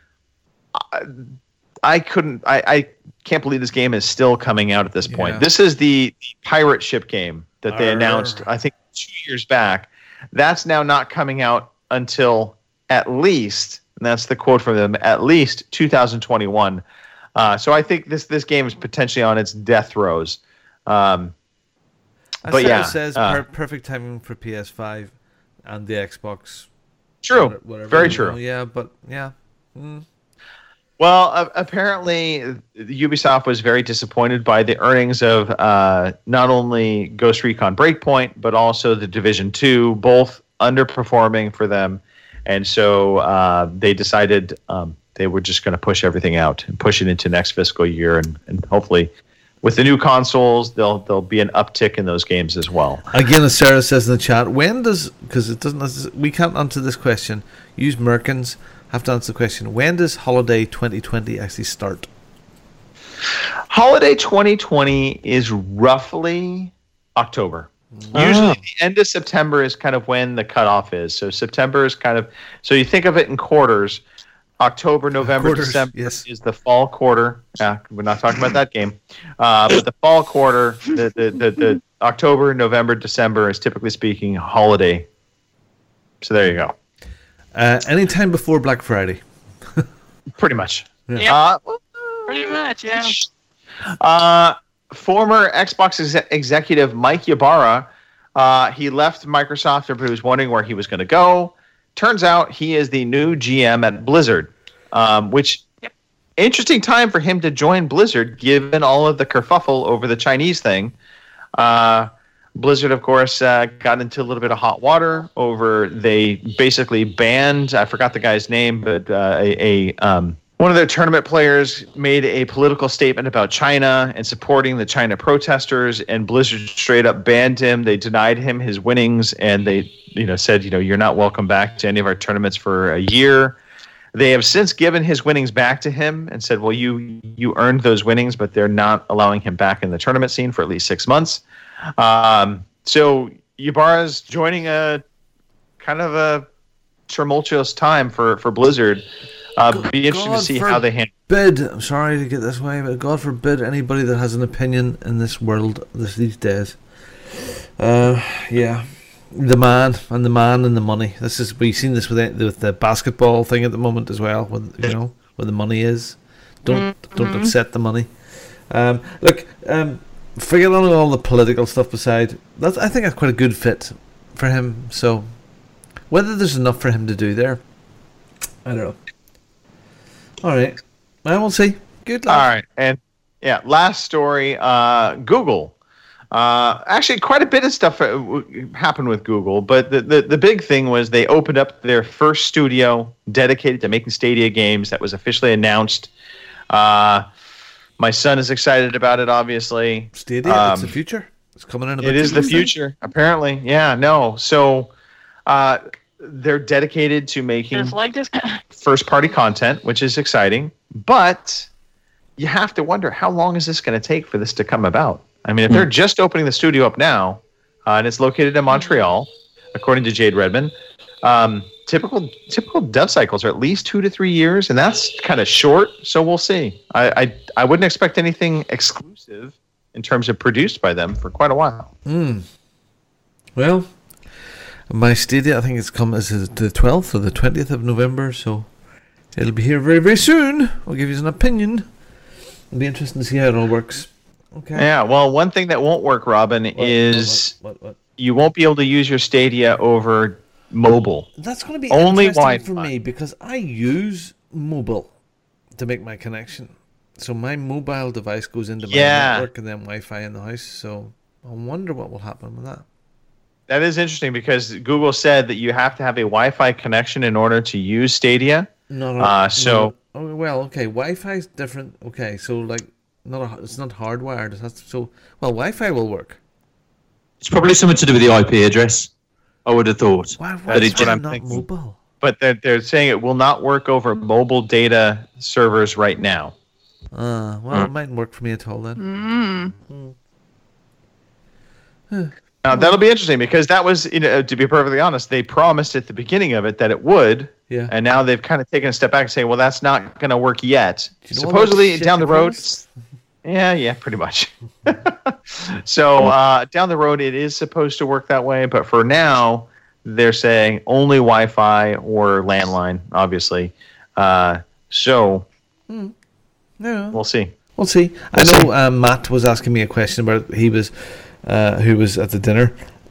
I can't believe this game is still coming out at this point. This is the pirate ship game that they announced, I think, 2 years back. That's now not coming out until at least, and that's the quote from them, at least 2021. So I think this game is potentially on its death throes. But yeah, it says perfect timing for PS5 and the Xbox. True, whatever, very true. Yeah, but yeah. Well, apparently Ubisoft was very disappointed by the earnings of not only Ghost Recon Breakpoint, but also The Division 2, both underperforming for them. And so they decided they were just going to push everything out and push it into next fiscal year. And hopefully with the new consoles, there'll be an uptick in those games as well. Again, as Sarah says in the chat, we can't answer this question. Use Merkins. Have to answer the question. When does Holiday 2020 actually start? Holiday 2020 is roughly October. Usually the end of September is kind of when the cutoff is. So September is kind of, so you think of it in quarters. October, November, December is the fall quarter. We're not talking about that game. But the fall quarter, the October, November, December is typically speaking holiday. So there you go. Anytime before Black Friday. Pretty much. Yeah. Pretty much, yeah. Former Xbox executive Mike Ybarra, he left Microsoft. Everybody was wondering where he was going to go. Turns out he is the new GM at Blizzard, which interesting time for him to join Blizzard, given all of the kerfuffle over the Chinese thing. Blizzard, of course, got into a little bit of hot water over. They basically banned. I forgot the guy's name, but one of their tournament players made a political statement about China and supporting the China protesters, and Blizzard straight up banned him. They denied him his winnings, and they, said, you're not welcome back to any of our tournaments for a year. They have since given his winnings back to him and said, well, you earned those winnings, but they're not allowing him back in the tournament scene for at least 6 months. So Ybarra's joining a kind of a tumultuous time for Blizzard. Be interesting to see how they handle. I'm sorry to get this way, but God forbid anybody that has an opinion in this world these days. Yeah, the man and the money. We've seen this with the basketball thing at the moment as well. Where the money is, don't upset the money. Forget all the political stuff aside. I think that's quite a good fit for him. So whether there's enough for him to do there, I don't know. All right. Well, we'll see. Good luck. All right. And last story, Google. Actually, quite a bit of stuff happened with Google, but the big thing was they opened up their first studio dedicated to making Stadia games. That was officially announced. My son is excited about it, obviously. Stadia, it's the future. It's coming in. It is the future, apparently. Yeah, no. So they're dedicated to making first-party content, which is exciting. But you have to wonder, how long is this going to take for this to come about? I mean, if they're just opening the studio up now, and it's located in Montreal, according to Jade Redman, typical dev cycles are at least 2 to 3 years, and that's kind of short. So we'll see. I wouldn't expect anything exclusive in terms of produced by them for quite a while. Well, my Stadia, I think it's come as the 12th or the 20th of November, so it'll be here very, very soon. I'll give you an opinion. It'll be interesting to see how it all works. Okay. Yeah, well, one thing that won't work, Robin, is you won't be able to use your Stadia over mobile. That's going to be only interesting for me because I use mobile to make my connection. So my mobile device goes into my network and then Wi-Fi in the house. So I wonder what will happen with that. That is interesting because Google said that you have to have a Wi-Fi connection in order to use Stadia. Okay, Wi-Fi is different. Okay, so it's not hardwired. Wi-Fi will work. It's probably something to do with the IP address. I would have thought. That's what I'm thinking. Mobile. But they're saying it will not work over mobile data servers right now. It mightn't work for me at all then. Now, that'll be interesting because that was, to be perfectly honest, they promised at the beginning of it that it would. Yeah. And now they've kind of taken a step back and saying, well, that's not going to work yet. Supposedly down the road. Yeah, pretty much. So down the road, it is supposed to work that way. But for now, they're saying only Wi-Fi or landline, obviously. So Yeah. we'll see. We'll see. I know Matt was asking me a question about who was at the dinner.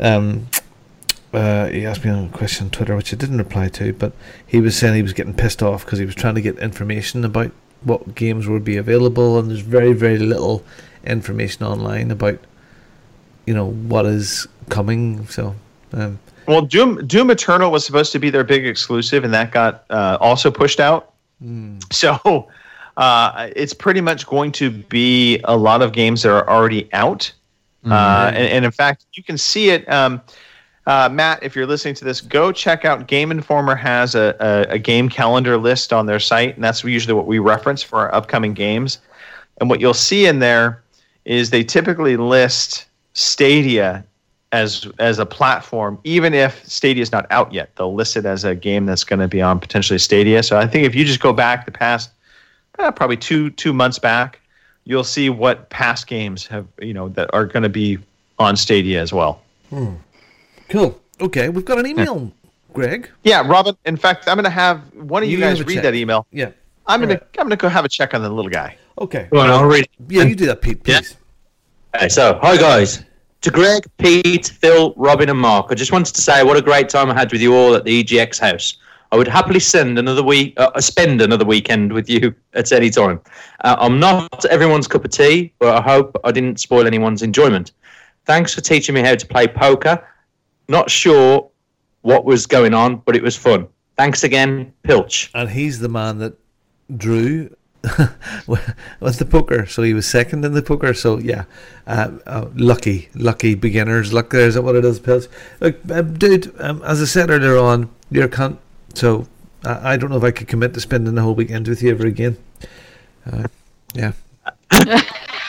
He asked me a question on Twitter, which I didn't reply to, but he was saying he was getting pissed off because he was trying to get information about what games would be available, and there's very, very little information online about, what is coming. So, well, Doom Eternal was supposed to be their big exclusive, and that got also pushed out. So it's pretty much going to be a lot of games that are already out. And in fact, you can see it. Matt, if you're listening to this, go check out Game Informer has a game calendar list on their site, and that's usually what we reference for our upcoming games. And what you'll see in there is they typically list Stadia as a platform, even if Stadia is not out yet. They'll list it as a game that's going to be on potentially Stadia. So I think if you just go back the past probably two months back, you'll see what past games have that are going to be on Stadia as well. Cool. Okay, we've got an email, Greg. Yeah, Robin. In fact, I'm going to have one of you guys read that email. Yeah. I'm going to go have a check on the little guy. Okay. Well, I'll read. Yeah, you do that, Pete, please. Okay, so, hi guys. To Greg, Pete, Phil, Robin, and Mark, I just wanted to say what a great time I had with you all at the EGX house. I would happily spend another weekend with you at any time. I'm not everyone's cup of tea, but I hope I didn't spoil anyone's enjoyment. Thanks for teaching me how to play poker. Not sure what was going on, but it was fun. Thanks again, Pilch. And he's the man that drew with the poker, so he was second in the poker. So yeah, lucky beginners. Luck there, is that what it is, Pilch? Look, dude, as I said earlier on, you're a cunt. So I don't know if I could commit to spending the whole weekend with you ever again. Yeah. Yeah,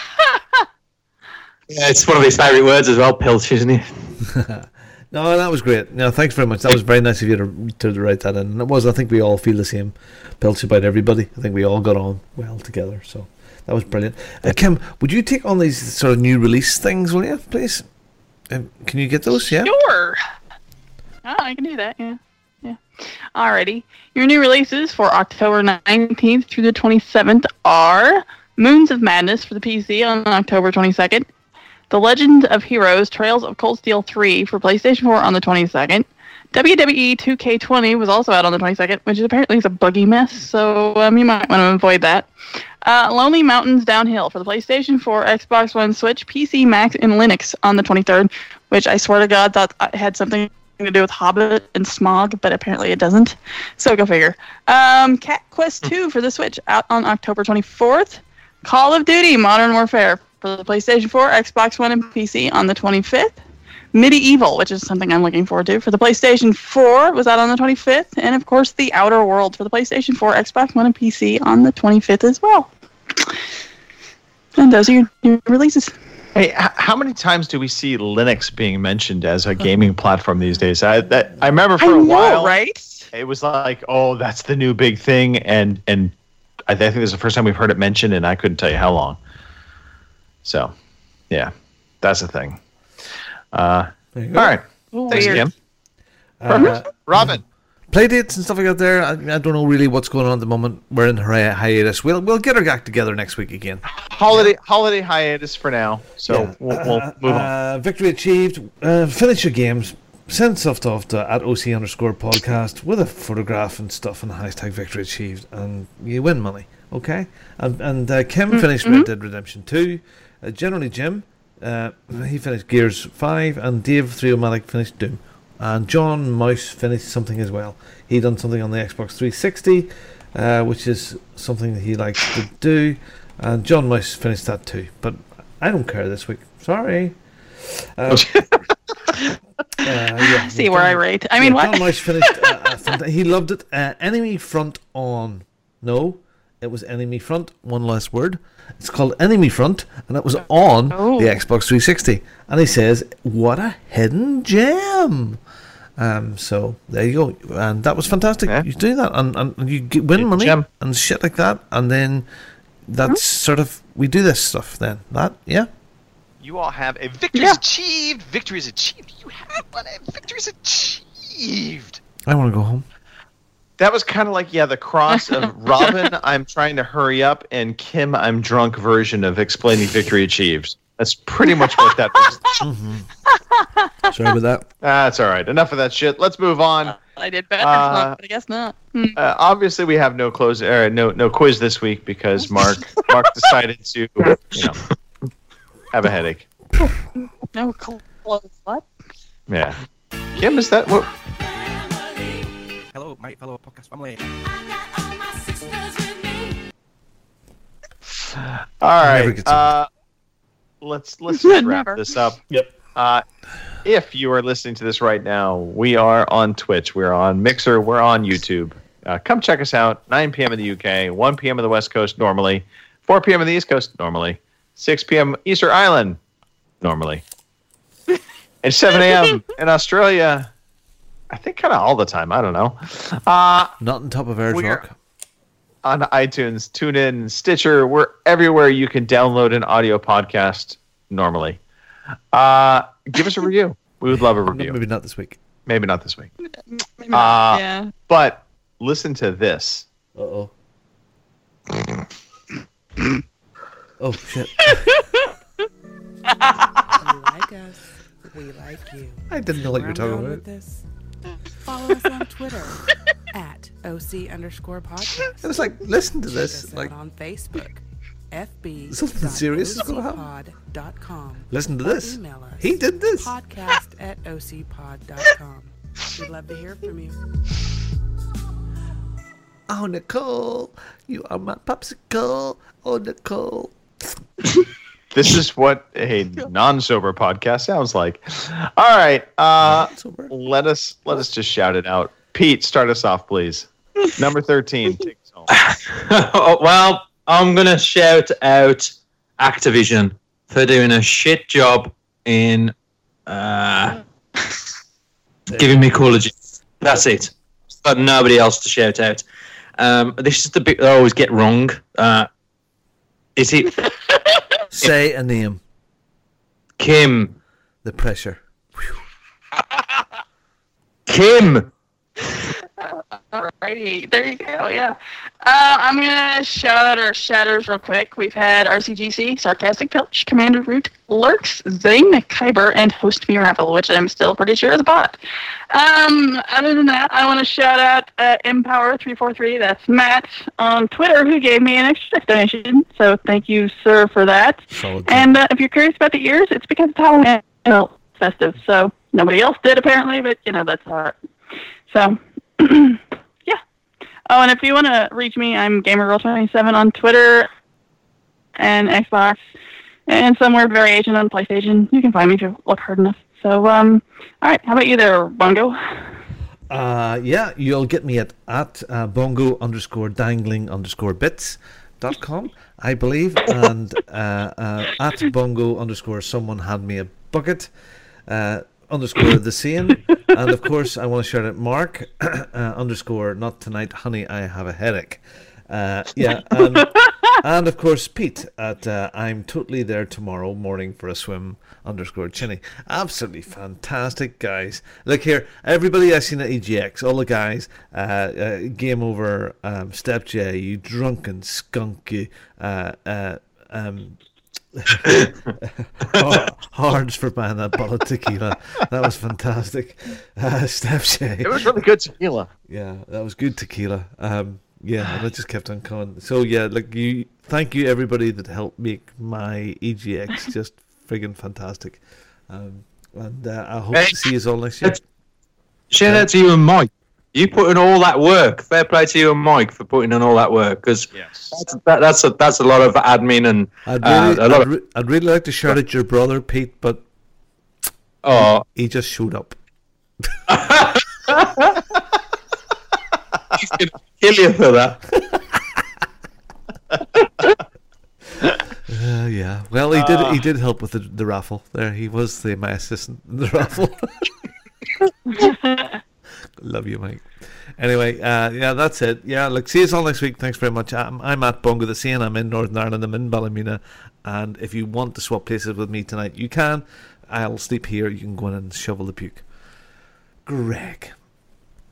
it's one of his favourite words as well, Pilch, isn't it? No, that was great. No, thanks very much. That was very nice of you to write that in. And it was. I think we all feel the same, Pilch, about everybody. I think we all got on well together. So that was brilliant. Kim, would you take on these sort of new release things, will you, please? Can you get those? Yeah. Sure. I can do that. Yeah. Alrighty. Your new releases for October 19th through the 27th are Moons of Madness for the PC on October 22nd. The Legend of Heroes Trails of Cold Steel 3 for PlayStation 4 on the 22nd. WWE 2K20 was also out on the 22nd, which apparently is a buggy mess, so you might want to avoid that. Lonely Mountains Downhill for the PlayStation 4, Xbox One, Switch, PC, Mac, and Linux on the 23rd, which I swear to God thought it had something to do with Hobbit and Smog, but apparently it doesn't. So go figure. Cat Quest 2 for the Switch out on October 24th. Call of Duty Modern Warfare for the PlayStation 4, Xbox One, and PC on the 25th. Medieval, which is something I'm looking forward to, for the PlayStation 4 was out on the 25th. And of course, The Outer World for the PlayStation 4, Xbox One, and PC on the 25th as well. And those are your new releases. Hey, how many times do we see Linux being mentioned as a gaming platform these days? I remember for a while, right? It was like, oh, that's the new big thing, and I think this is the first time we've heard it mentioned, and I couldn't tell you how long. So, yeah, that's the thing. All right. Thanks, Kim. Robin. Play dates and stuff like that there. I don't know really what's going on at the moment. We're in hiatus. We'll get our act together next week again. Holiday hiatus for now. So we'll move on. Victory achieved. Finish your games. Send stuff off to @OC_podcast with a photograph and stuff and hashtag victory achieved, and you win money. Okay. And Kim finished Red Dead Redemption 2. Generally Jim, he finished Gears 5, and Dave 3omatic finished Doom. And John Mouse finished something as well. He done something on the Xbox 360, which is something that he likes to do. And John Mouse finished that too. But I don't care this week. Sorry. See where I rate. I mean, what? John Mouse finished. He loved it. Enemy Front on. No, it was Enemy Front. One last word. It's called Enemy Front, and it was on the Xbox 360. And he says, "What a hidden gem!" So there you go, and that was fantastic. You do that, and you win money and shit like that, and then that's sort of we do this stuff. Then you all have a victory achieved. Victory is achieved. You have one. Victory is achieved. achieved. I want to go home. That was kind of like, the cross of Robin, I'm trying to hurry up, and Kim, I'm drunk version of explaining victory achieved. That's pretty much what that was. Sorry about that. That's all right. Enough of that shit. Let's move on. I did better, but I guess not. Obviously, we have no quiz this week because Mark decided to, have a headache. No close. What? Yeah. Kim, is that what? Hello, my fellow podcast family. All right. Let's just wrap this up. Yep. If you are listening to this right now, we are on Twitch, we're on Mixer, we're on YouTube. Come check us out. 9 p.m. in the UK, 1 p.m. on the West Coast normally, 4 p.m. on the East Coast normally, 6 p.m. Easter Island normally, and 7 a.m. in Australia. I think kind of all the time. I don't know. Not on top of Airdrop. Rock. On iTunes, TuneIn, Stitcher, we're everywhere you can download an audio podcast normally. Give us a review. We would love a review. Maybe not this week. Maybe not this week. Maybe not, yeah. But listen to this. Uh-oh. Oh, shit. You like us. We like you. I didn't know what you were talking about. This? Follow us on Twitter at OC_podcast. It was like, listen to this. Check us like out on Facebook. FB. Something serious is going to happen. OCPod.com. Listen to this. Email us. He did this. Podcast at OCPod.com. We'd love to hear from you. Oh, Nicole, you are my popsicle. Oh, Nicole. This is what a non-sober podcast sounds like. All right, let us just shout it out. Pete, start us off, please. Number 13. Take us home. Well, I'm gonna shout out Activision for doing a shit job in giving me Call of Duty. That's it. Got nobody else to shout out. This is the bit I always get wrong. Is it? Say a name. Kim. The pressure. Kim. Alrighty, there you go, yeah. I'm going to shout out our shatters real quick. We've had RCGC, Sarcastic Pilch, Commander Root, Lurks, Zane, Kyber, and Host Me Raffle, which I'm still pretty sure is a bot. Other than that, I want to shout out Empower343, that's Matt, on Twitter, who gave me an extra donation, so thank you, sir, for that. Solid. And if you're curious about the ears, it's because it's Halloween, festive, so nobody else did apparently, but, that's all right. So... yeah. Oh, and if you want to reach me, I'm GamerGirl27 on Twitter and Xbox and somewhere variation on PlayStation. You can find me if you look hard enough. So, all right. How about you there, Bongo? Yeah, you'll get me at bongo_dangling_bits.com, I believe, and at bongo_someone hand me a bucket. _ the same, and of course I want to shout out Mark _ not tonight honey I have a headache, and of course Pete at I'm totally there tomorrow morning for a swim _chinny. Absolutely fantastic guys. Look here, everybody I seen at EGX, all the guys, Game Over, Step J, you drunken skunk, you Hards for buying that bottle of tequila. That was fantastic. Steph J. It was really good tequila. Yeah, that was good tequila. Yeah, and it just kept on coming. So yeah, thank you everybody that helped make my EGX just friggin' fantastic. And I hope to see you all next year. Shout out to you and Mike. You put in all that work. Fair play to you and Mike for putting in all that work, because that's a lot of admin and I'd really like to shout at your brother Pete, but he just showed up. He's gonna kill you for that. Yeah. Well, he did help with the raffle. There, he was my assistant in the raffle. Love you, Mike. Anyway, yeah, that's it. Yeah, look, see us all next week. Thanks very much. I'm at Bongo the Sane. I'm in Northern Ireland. I'm in Ballymena. And if you want to swap places with me tonight, you can. I'll sleep here. You can go in and shovel the puke. Greg.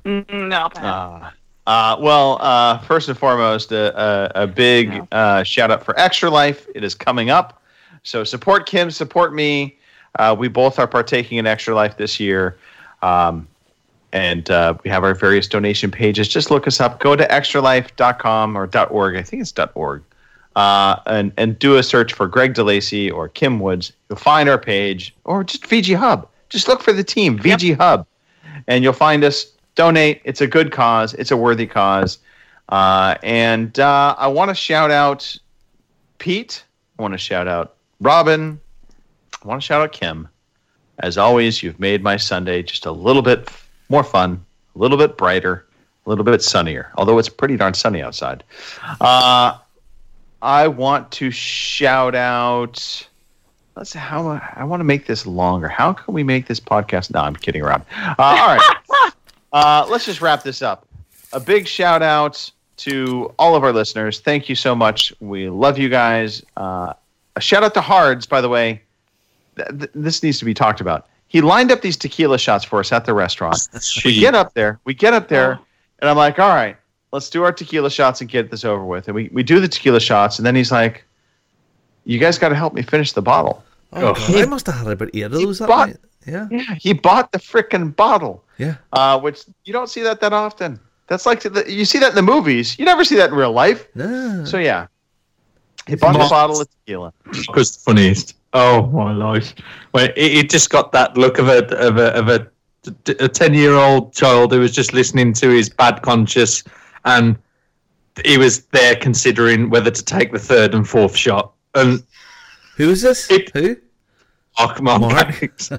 No. Well, first and foremost, a big shout out for Extra Life. It is coming up. So support Kim, support me. We both are partaking in Extra Life this year. And we have our various donation pages. Just look us up. Go to extralife.com or .org. I think it's .org. And do a search for Greg DeLacy or Kim Woods. You'll find our page, or just VG Hub. Just look for the team, VG Hub, and you'll find us. Donate. It's a good cause. It's a worthy cause. And I want to shout out Pete. I want to shout out Robin. I want to shout out Kim. As always, you've made my Sunday just a little bit more fun, a little bit brighter, a little bit sunnier, although it's pretty darn sunny outside. I want to shout out... Let's see how I want to make this longer. How can we make this podcast? No, I'm kidding around. All right. Let's just wrap this up. A big shout out to all of our listeners. Thank you so much. We love you guys. A shout out to Hards, by the way. This needs to be talked about. He lined up these tequila shots for us at the restaurant. We get up there, and I'm like, all right, let's do our tequila shots and get this over with. And we do the tequila shots, and then he's like, you guys got to help me finish the bottle. Oh, I must have had about 8 of those that night. Yeah, he bought the frickin' bottle. Yeah. Which you don't see that often. That's like you see that in the movies. You never see that in real life. No. So yeah, he bought the bottle of tequila. Was the funniest. Oh my life! Well, it just got that look of a 10-year-old child who was just listening to his bad conscience, and he was there considering whether to take the third and fourth shot. And who is this? Who? Mark.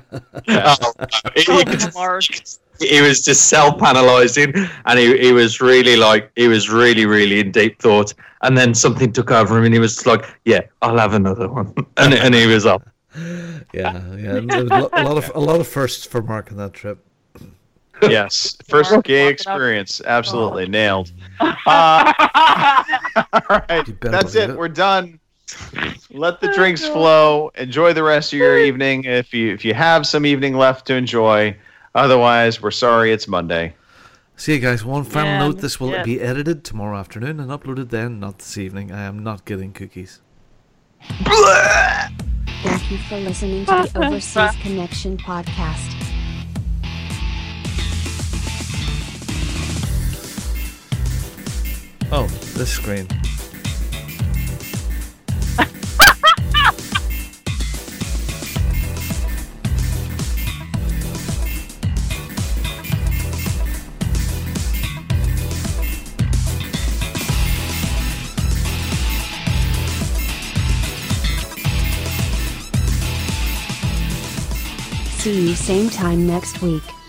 He was just self-analyzing, and he was really, really in deep thought. And then something took over him, and he was like, "Yeah, I'll have another one," and he was up. Yeah. A lot of firsts for Mark on that trip. Yes, first gay experience. Absolutely nailed. All right, that's it. We're done. Let the drinks flow. Enjoy the rest of your evening if you have some evening left to enjoy. Otherwise, we're sorry it's Monday. See you guys. One final note: this will be edited tomorrow afternoon and uploaded then, not this evening. I am not getting cookies. Thank you for listening to the Overseas Connection podcast. Oh, this screen. See you same time next week.